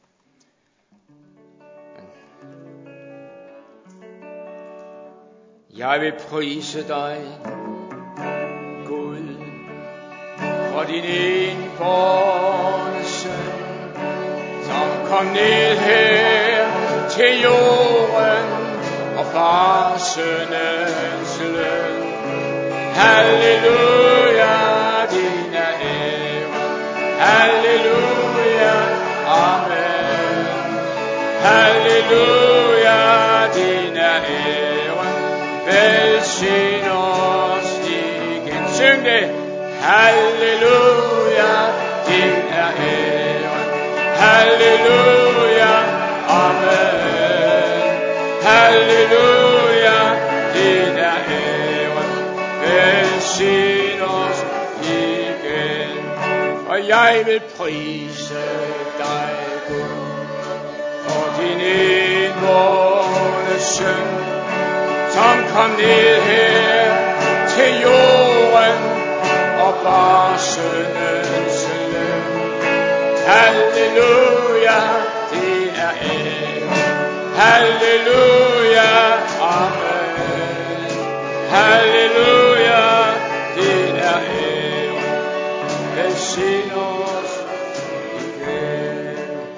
Jeg vil prise dig, Gud, for din enbårne søn, som kom ned her til jorden og bar syndens løn. Halleluja, din er æren. Halleluja, amen. Halleluja, din er æren. Velsign os igen. Syng det. Halleluja, din er æren. Halleluja, amen. Halleluja, din er æren. Velsign os igen. Og jeg vil prise dig, Gud, for din enbårne søn, som kom ned her til jorden og bar syndens løn. Halleluja, din er æren. Halleluja, amen. Halleluja, din er æren. Velsign os igen.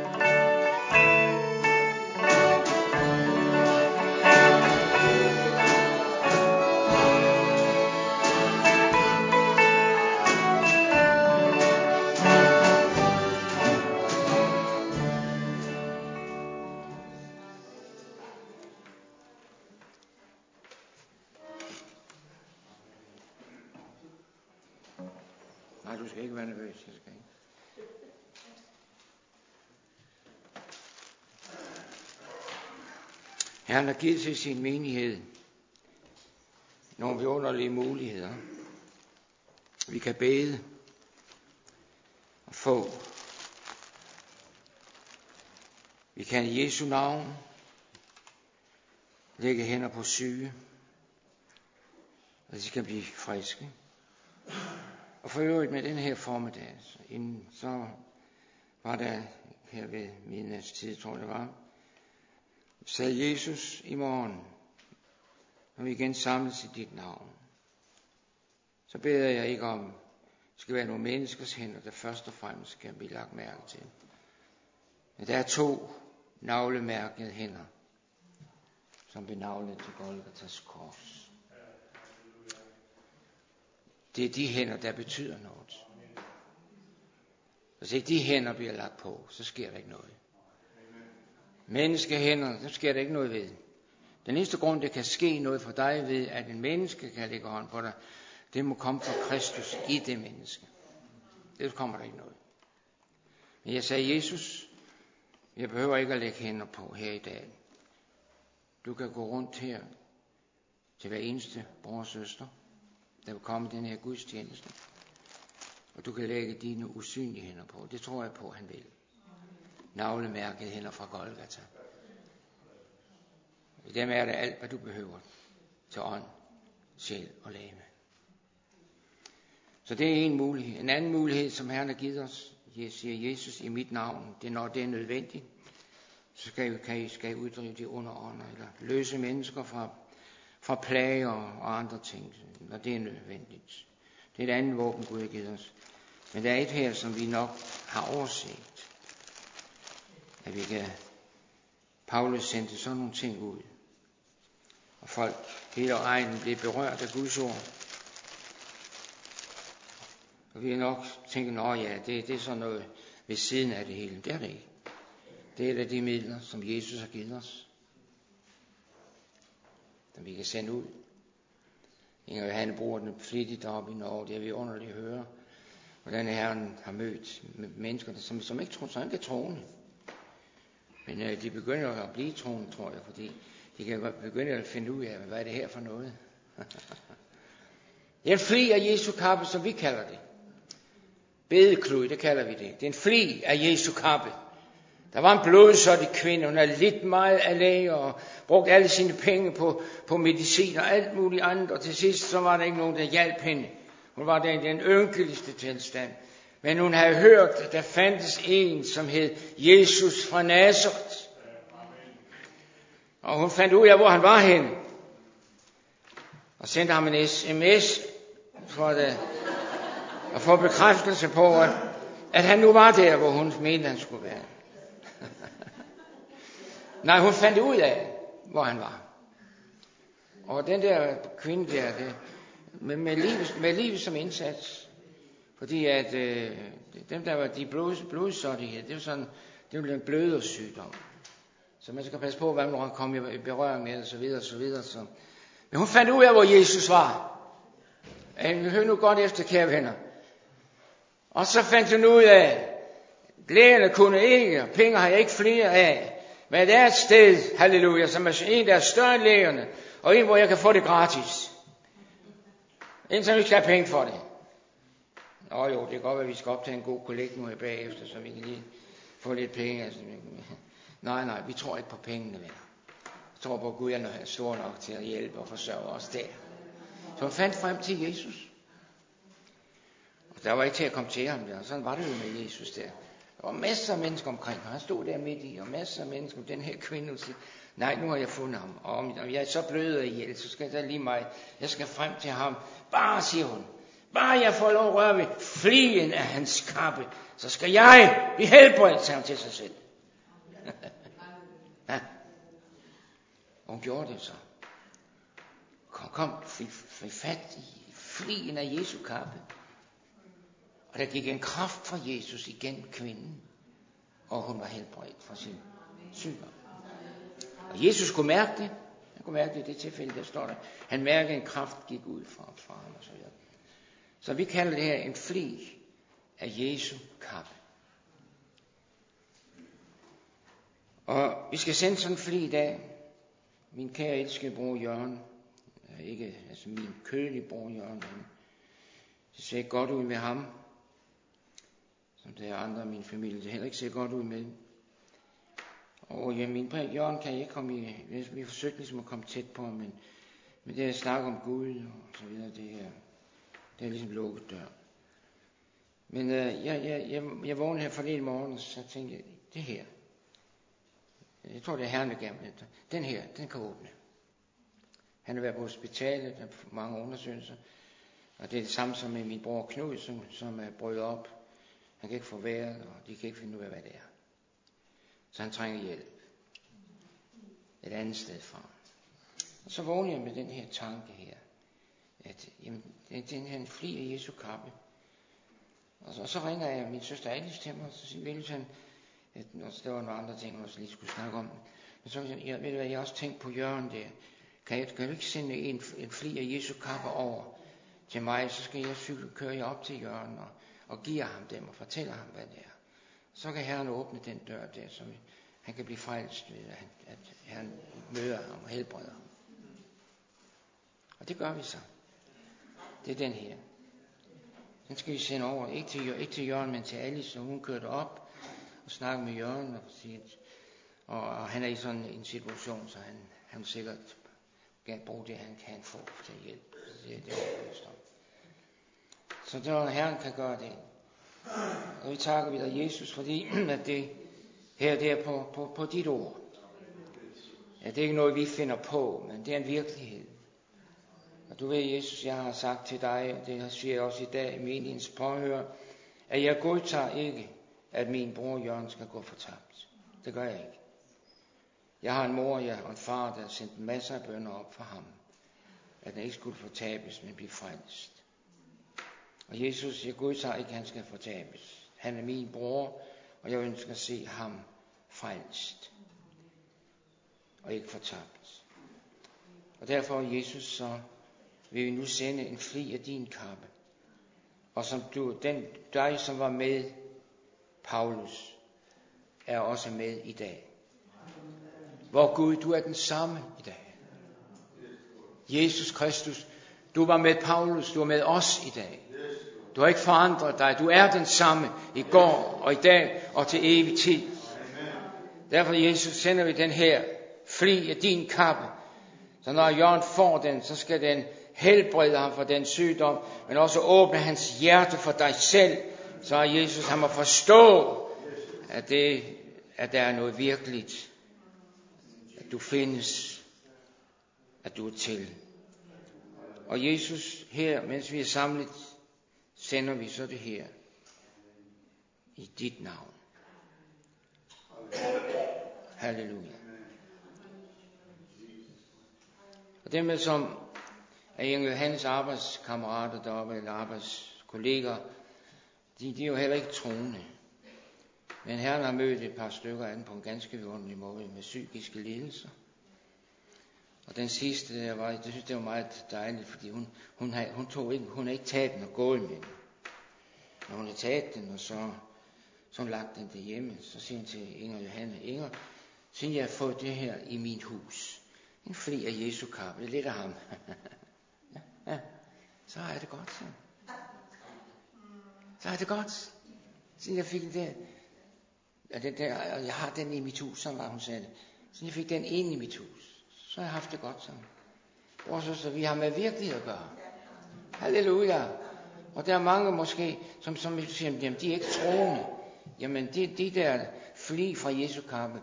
Nej, du skal ikke være nervøs, jeg skal ikke. Herren har givet til sin menighed nogle vidunderlige muligheder. Vi kan bede og få. Vi kan i Jesu navn lægge hænder på syge, og de skal blive friske. Og for øvrigt med den her formiddag, så var der her ved midnatstid, tror jeg det var, sagde Jesus i morgen, når vi igen samles i dit navn, så beder jeg ikke om, det skal være nogle menneskers hænder, der først og fremmest skal blive lagt mærke til. Men der er 2 navlemærkede hænder, som blev navlet til Golgatas kors. Det er de hænder, der betyder noget. Hvis ikke de hænder bliver lagt på, så sker der ikke noget. Menneskehænder, så sker der ikke noget ved. Den eneste grund, det kan ske noget for dig ved, at en menneske kan lægge hånd på dig, det må komme fra Kristus i det menneske. Det kommer der ikke noget. Men jeg sagde, Jesus, jeg behøver ikke at lægge hænder på her i dag. Du kan gå rundt her til hver eneste bror og søster, der vil komme i den her gudstjeneste. Og du kan lægge dine usynlige hænder på. Det tror jeg på, han vil. Navlemærket hænder fra Golgata. I dem er det alt, hvad du behøver til ånd, sjæl og legeme. Så det er en mulighed. En anden mulighed, som Herren har givet os, siger Jesus i mit navn, det er når det er nødvendigt, så skal I uddrive de onde ånder, eller løse mennesker fra plager og andre ting, når det er nødvendigt. Det er et andet våben, Gud har givet os. Men der er et her, som vi nok har overset. At vi kan... Paulus sendte sådan nogle ting ud. Og folk hele egnen blev berørt af Guds ord. Og vi har nok tænkt, det er sådan noget ved siden af det hele. Det er det ikke. Det er de midler, som Jesus har givet os. Som vi kan sende ud. Inger Johanne bruger den flittigt deroppe i Norge. Det er vi underligt at høre. Hvordan Herren har mødt mennesker, som ikke er troende. Men de begynder at blive troende, tror jeg, fordi de kan begynde at finde ud af, hvad er det her for noget. Det er en fli af Jesu kappe, som vi kalder det. Bedeklud, det kalder vi det. Det er en fli af Jesu kappe. Der var en blodsottig kvinde, hun havde lidt meget af læger og brugt alle sine penge på medicin og alt muligt andet, og til sidst så var der ikke nogen, der hjalp hende. Hun var der i den ynkeligste tilstand. Men hun havde hørt, at der fandtes en, som hed Jesus fra Nazareth. Og hun fandt ud af, hvor han var henne. Og sendte ham en sms for at få bekræftelse på, at han nu var der, hvor hun mente, han skulle være. Nej, hun fandt ud af, hvor han var. Og den der kvinde der, med livet som indsats, fordi at dem der var de blodsottighed, det var en blødersygdom. Så man skal passe på, hvad man kommer i berøring med, og så videre, og så videre. Så. Men hun fandt ud af, hvor Jesus var. Hør nu godt efter, kære venner. Og så fandt hun ud af, lægerne kunne ikke, og penge har jeg ikke flere af. Men der er et sted, halleluja, som er en, der er større end lægerne, og en, hvor jeg kan få det gratis. En, som ikke skal have penge for det. Nå jo, det kan godt være, at vi skal optage en god kollekt nu her bagefter, så vi kan lige få lidt penge. Altså. Nej, vi tror ikke på pengene, venner. Jeg tror på, at Gud er stor nok til at hjælpe og forsørge os der. Så hun fandt frem til Jesus. Og der var ikke til at komme til ham der, og sådan var det jo med Jesus der. Der var masser af mennesker omkring, og han stod der midt i, og masser af mennesker, den her kvinde siger, nej, nu har jeg fundet ham, og om jeg er så blød af ihjel, så skal der lige mig, jeg skal frem til ham. Bare, siger hun, bare jeg får lov at røre ved fligen af hans kappe, så skal jeg blive helbredt, sagde han til sig selv. Ja. Og hun gjorde det så. Kom, fik fat i fligen af Jesu kappe. Og der gik en kraft fra Jesus igennem kvinden, og hun var helbredt fra sin sygdom. Og Jesus kunne mærke det. Han kunne mærke det i det tilfælde, der står der. Han mærkede, en kraft gik ud fra ham og så videre. Så vi kalder det her en flig af Jesu kappe. Og vi skal sende sådan en flig i dag. Min kære elskede bror Jørgen, ikke altså min kødelige bror Jørgen, det ser godt ud med ham, som der er andre af min familie, det heller ikke ser godt ud med. Og ja, min bror Jørgen kan ikke komme i, vi forsøgte ligesom at komme tæt på, men det at snakke om Gud og så videre, det er ligesom lukket dør. Men jeg vågnede her forleden morgen, og så tænkte jeg, det her, jeg tror det er Herren, der gav mig det. Den her, den kan åbne. Han har været på hospitalet, der er mange undersøgelser. Og det er det samme som med min bror Knud, som er brød op. Han kan ikke få vejret, og de kan ikke finde ud af, hvad det er. Så han trænger hjælp. Et andet sted fra. Og så vågner jeg med den her tanke her. At jamen, den her fli af Jesu kappe. Og så ringer jeg min søster Alice til mig, og så siger Wilson, at der var nogle andre ting, jeg også lige skulle snakke om. Men så ved du hvad, jeg har også tænkt på Jørgen der. Kan du ikke sende en fli af Jesu kappe over til mig, så skal jeg køre jeg op til Jørgen og give ham dem og fortæller ham, hvad det er. Så kan Herren åbne den dør der, så han kan blive frelst ved, at Herren møder ham og helbreder ham. Og det gør vi så. Det er den her. Den skal vi sende over, ikke til Jørgen, men til Alice, så hun kørte op og snakker med Jørgen og han er i sådan en situation, så han sikkert kan bruge det, han kan få til hjælp. Så det var, Herren kan gøre det. Og vi takker vi dig, Jesus, fordi at det her det er på dit ord. Ja, det er ikke noget, vi finder på, men det er en virkelighed. Og du ved, Jesus, jeg har sagt til dig, og det siger jeg også i dag i menighedens påhør, at jeg godtager ikke, at min bror Jørgen skal gå fortabt. Det gør jeg ikke. Jeg har en mor og en far, der har sendt masser af bønner op for ham, at han ikke skulle fortabes, men blive frelst. Og Jesus, jeg godtager ikke, at han skal fortabes. Han er min bror, og jeg ønsker at se ham frelst, og ikke fortabt. Og derfor, Jesus, så vil vi nu sende en fli af din kappe. Og som dig, som var med Paulus, er også med i dag. Hvor Gud, du er den samme i dag. Jesus Kristus, du var med Paulus, du er med os i dag. Du har ikke forandret dig, du er den samme i går og i dag og til evig tid. Derfor, Jesus, sender vi den her fli af din kappe. Så når Jørgen får den, så skal den helbrede ham for den sygdom, men også åbne hans hjerte for dig selv, så Jesus han må forstå, at der er noget virkeligt, at du findes, at du er til. Og Jesus, her, mens vi er samlet, sender vi så det her i dit navn. Halleluja. Og dem, som er Engel Hans arbejdskammerater deroppe, eller arbejdskolleger, de er jo heller ikke troende. Men Herren har mødt et par stykker af dem på en ganske vidunderlig måde med psykiske lidelser. Og den sidste, jeg synes, det var meget dejligt, fordi hun har ikke taget den og gået med den. Når hun har taget den, og så hun lagt den derhjemme, så siger hun til Inger og Johanne, Inger, siden jeg har fået det her i mit hus, en fli af Jesu kappe, det er lidt af ham. ja, så er det godt, så. Så er det godt. Siden jeg fik den der, og jeg har den i mit hus, sådan var hun sagde det. Siden jeg fik den ind i mit hus, så har jeg haft det godt sådan. Så vi har med virkelighed at gøre. Halleluja. Og der er mange måske, som siger, jamen de er ikke troende. Jamen de der fli fra Jesu kappe,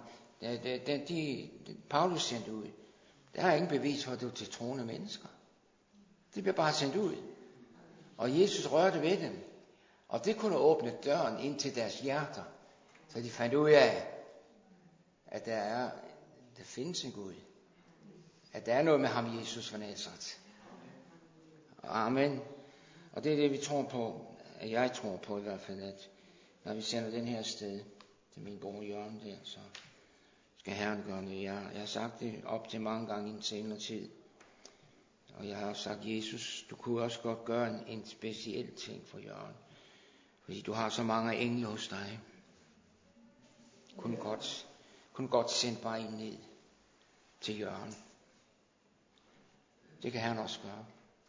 Paulus sendte ud. Der er ingen bevis for, at du er til troende mennesker. De bliver bare sendt ud. Og Jesus rørte ved dem. Og det kunne åbne døren ind til deres hjerter. Så de fandt ud af, at der findes en Gud. At der er noget med ham, Jesus fra Nazaret. Amen. Og det er det, vi tror på. At jeg tror på i hvert fald, at når vi sender den her sted til min bror Jørgen der, så skal Herren gøre det. Jeg har sagt det op til mange gange i en senere tid. Og jeg har også sagt, Jesus, du kunne også godt gøre en speciel ting for Jørgen. Fordi du har så mange engle hos dig. Kun godt sende bare en ned til Jørgen. Det kan Herren også gøre.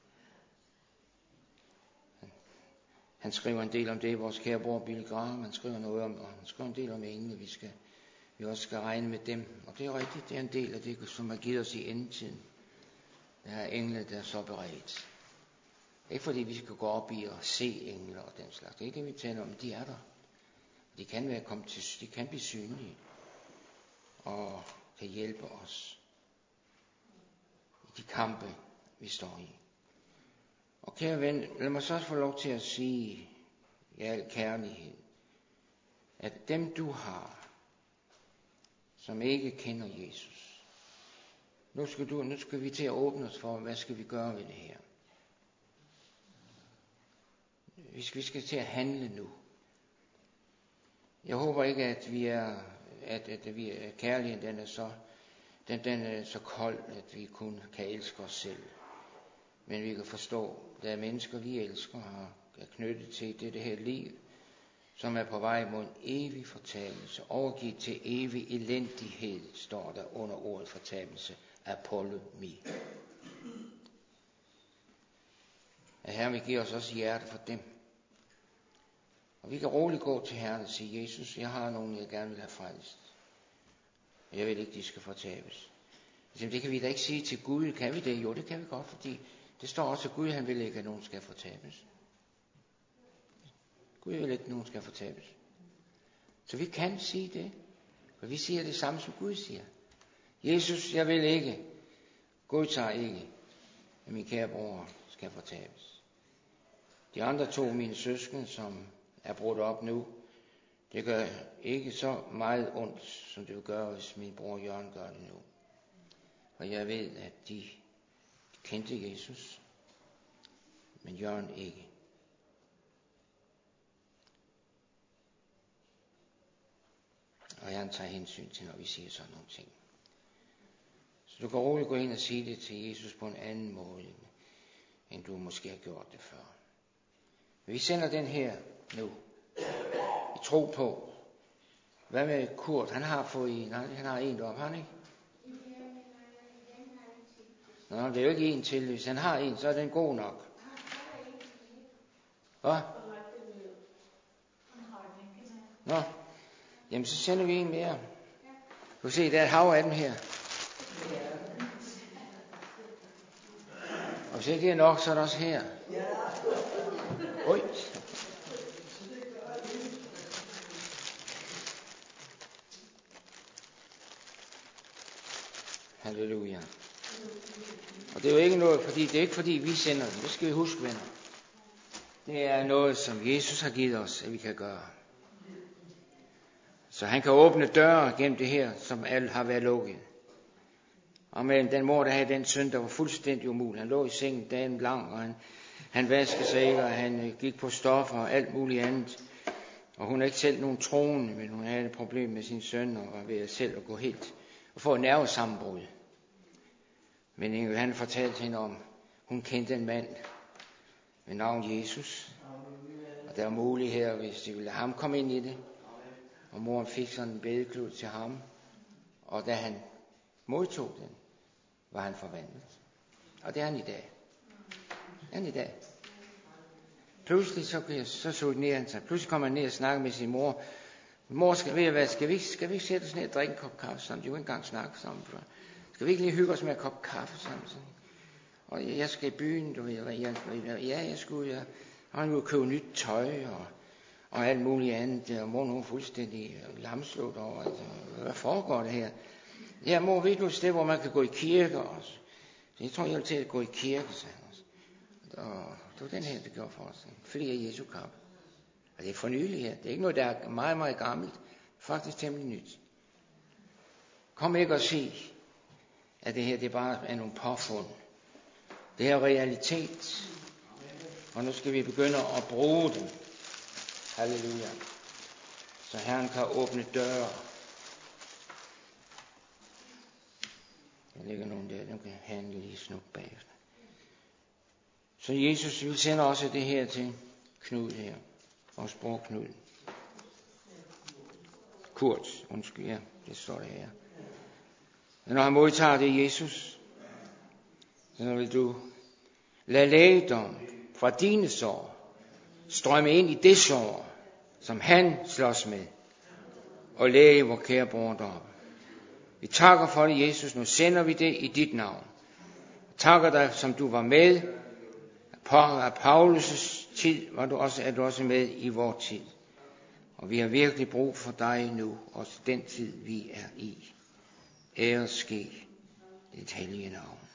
Han skriver en del om det, vores kære bror Billy Graham. Han skriver noget om, og han skriver en del om engle, vi også skal regne med dem. Og det er rigtigt, det er en del af det, som har givet os i endetiden. Der er engle, der er så beredt. Ikke fordi vi skal gå op i og se engle og den slags. Det er ikke det, vi taler om. De er der. De kan blive synlige. Og kan hjælpe os i de kampe, vi står i. Og kære ven, lad mig så få lov til at sige i al kærlighed, at dem du har, som ikke kender Jesus, nu skal vi til at åbne os for, hvad skal vi gøre ved det her? Vi skal til at handle nu. Jeg håber ikke, at vi er kærligheden, den er så kold, at vi kun kan elske os selv. Men vi kan forstå, at der er mennesker, vi elsker, er knyttet til det her liv, som er på vej mod en evig fortabelse. Overgivet til evig elendighed, står der under ordet fortabelse. Apollomi. At Herren vil give os også hjerte for dem. Og vi kan roligt gå til Herren og sige, Jesus, jeg har nogen, jeg gerne vil have frelst. Jeg vil ikke, de skal fortabes. Det kan vi da ikke sige til Gud. Kan vi det? Jo, det kan vi godt, fordi det står også, at Gud han vil ikke, at nogen skal fortabes. Gud vil ikke, at nogen skal fortabes. Så vi kan sige det. For vi siger det samme, som Gud siger. Jesus, jeg vil ikke. Gud tager ikke, at min kære bror skal fortabes. De andre to, mine søskende, som er brudt op nu, det gør ikke så meget ondt, som det vil gøre, hvis min bror Jørgen gør det nu. Og jeg ved, at de kendte Jesus, men Jørgen ikke. Og Herren tager hensyn til, når vi siger sådan nogle ting. Så du kan roligt gå ind og sige det til Jesus på en anden måde, end du måske har gjort det før. Men vi sender den her nu. I tro på. Hvad med Kurt? Han har fået en. Han har en deroppe, har han ikke? Nå, det er jo ikke en til. Hvis han har en, så er den god nok. Hvad? Nå, jamen så sender vi en mere. Du kan se, der er et hav af dem her. Og hvis ikke det er nok, så er der også her. Oj. Halleluja. Og det er jo ikke noget, det er ikke fordi vi sender dem. Det skal vi huske, venner. Det er noget, som Jesus har givet os, at vi kan gøre. Så han kan åbne døre gennem det her, som alt har været lukket. Og mellem den mor, der havde den søn, der var fuldstændig umulig. Han lå i sengen dagen lang, og han vaskede sig ikke, og han gik på stoffer og alt muligt andet. Og hun er ikke selv nogen troende, men hun havde et problem med sin søn, og var ved selv at gå helt og få et nervesammenbrud. Men Inge, han fortalte hende om, hun kendte en mand ved navn Jesus. Og der var muligheder, hvis de ville lade ham komme ind i det. Og moren fik sådan en bedeklud til ham. Og da han modtog den, var han forvandlet. Og det er han i dag. Pludselig så soignerede han sig. Pludselig kom han ned og snakkede med sin mor. Mor, skal vi ikke sætte os ned og drikke en kop kaffe sammen? De jo ikke engang snakke sammen før. Skal vi ikke lige hygge os med en kop kaffe sammen? Og jeg skal i byen, du ved. Jeg skulle jo købe nyt tøj og alt muligt andet. Og mor nu er fuldstændig lamslået over. Hvad foregår det her? Ja, mor, ved du et sted, hvor man kan gå i kirke også? Så jeg tror, jeg vil til at gå i kirke, sagde han også. Og det var den her, det gjorde for os. Fordi af Jesu kamp. Og det er for nylig her. Det er ikke noget, der er meget, meget gammelt. Faktisk temmelig nyt. Kom ikke og se, at det her, det bare er nogle påfund. Det er realitet. Og nu skal vi begynde at bruge den. Halleluja. Så Herren kan åbne døre. Der ligger nogen der, der kan handle lige snup bagefter. Så Jesus vil sende også det her til Knud her. Vores bror Knud. Kurt, undskyld, ja, det står der her. Men når han modtager det Jesus, så vil du lade lægedom fra dine sår strømme ind i det sår, som han slås med, og læge vor kære bror deroppe. Vi takker for det, Jesus. Nu sender vi det i dit navn. Jeg takker dig, som du var med af Paulus' tid, er du også med i vores tid. Og vi har virkelig brug for dig nu, også den tid, vi er i. Ære ske dit hellige navn.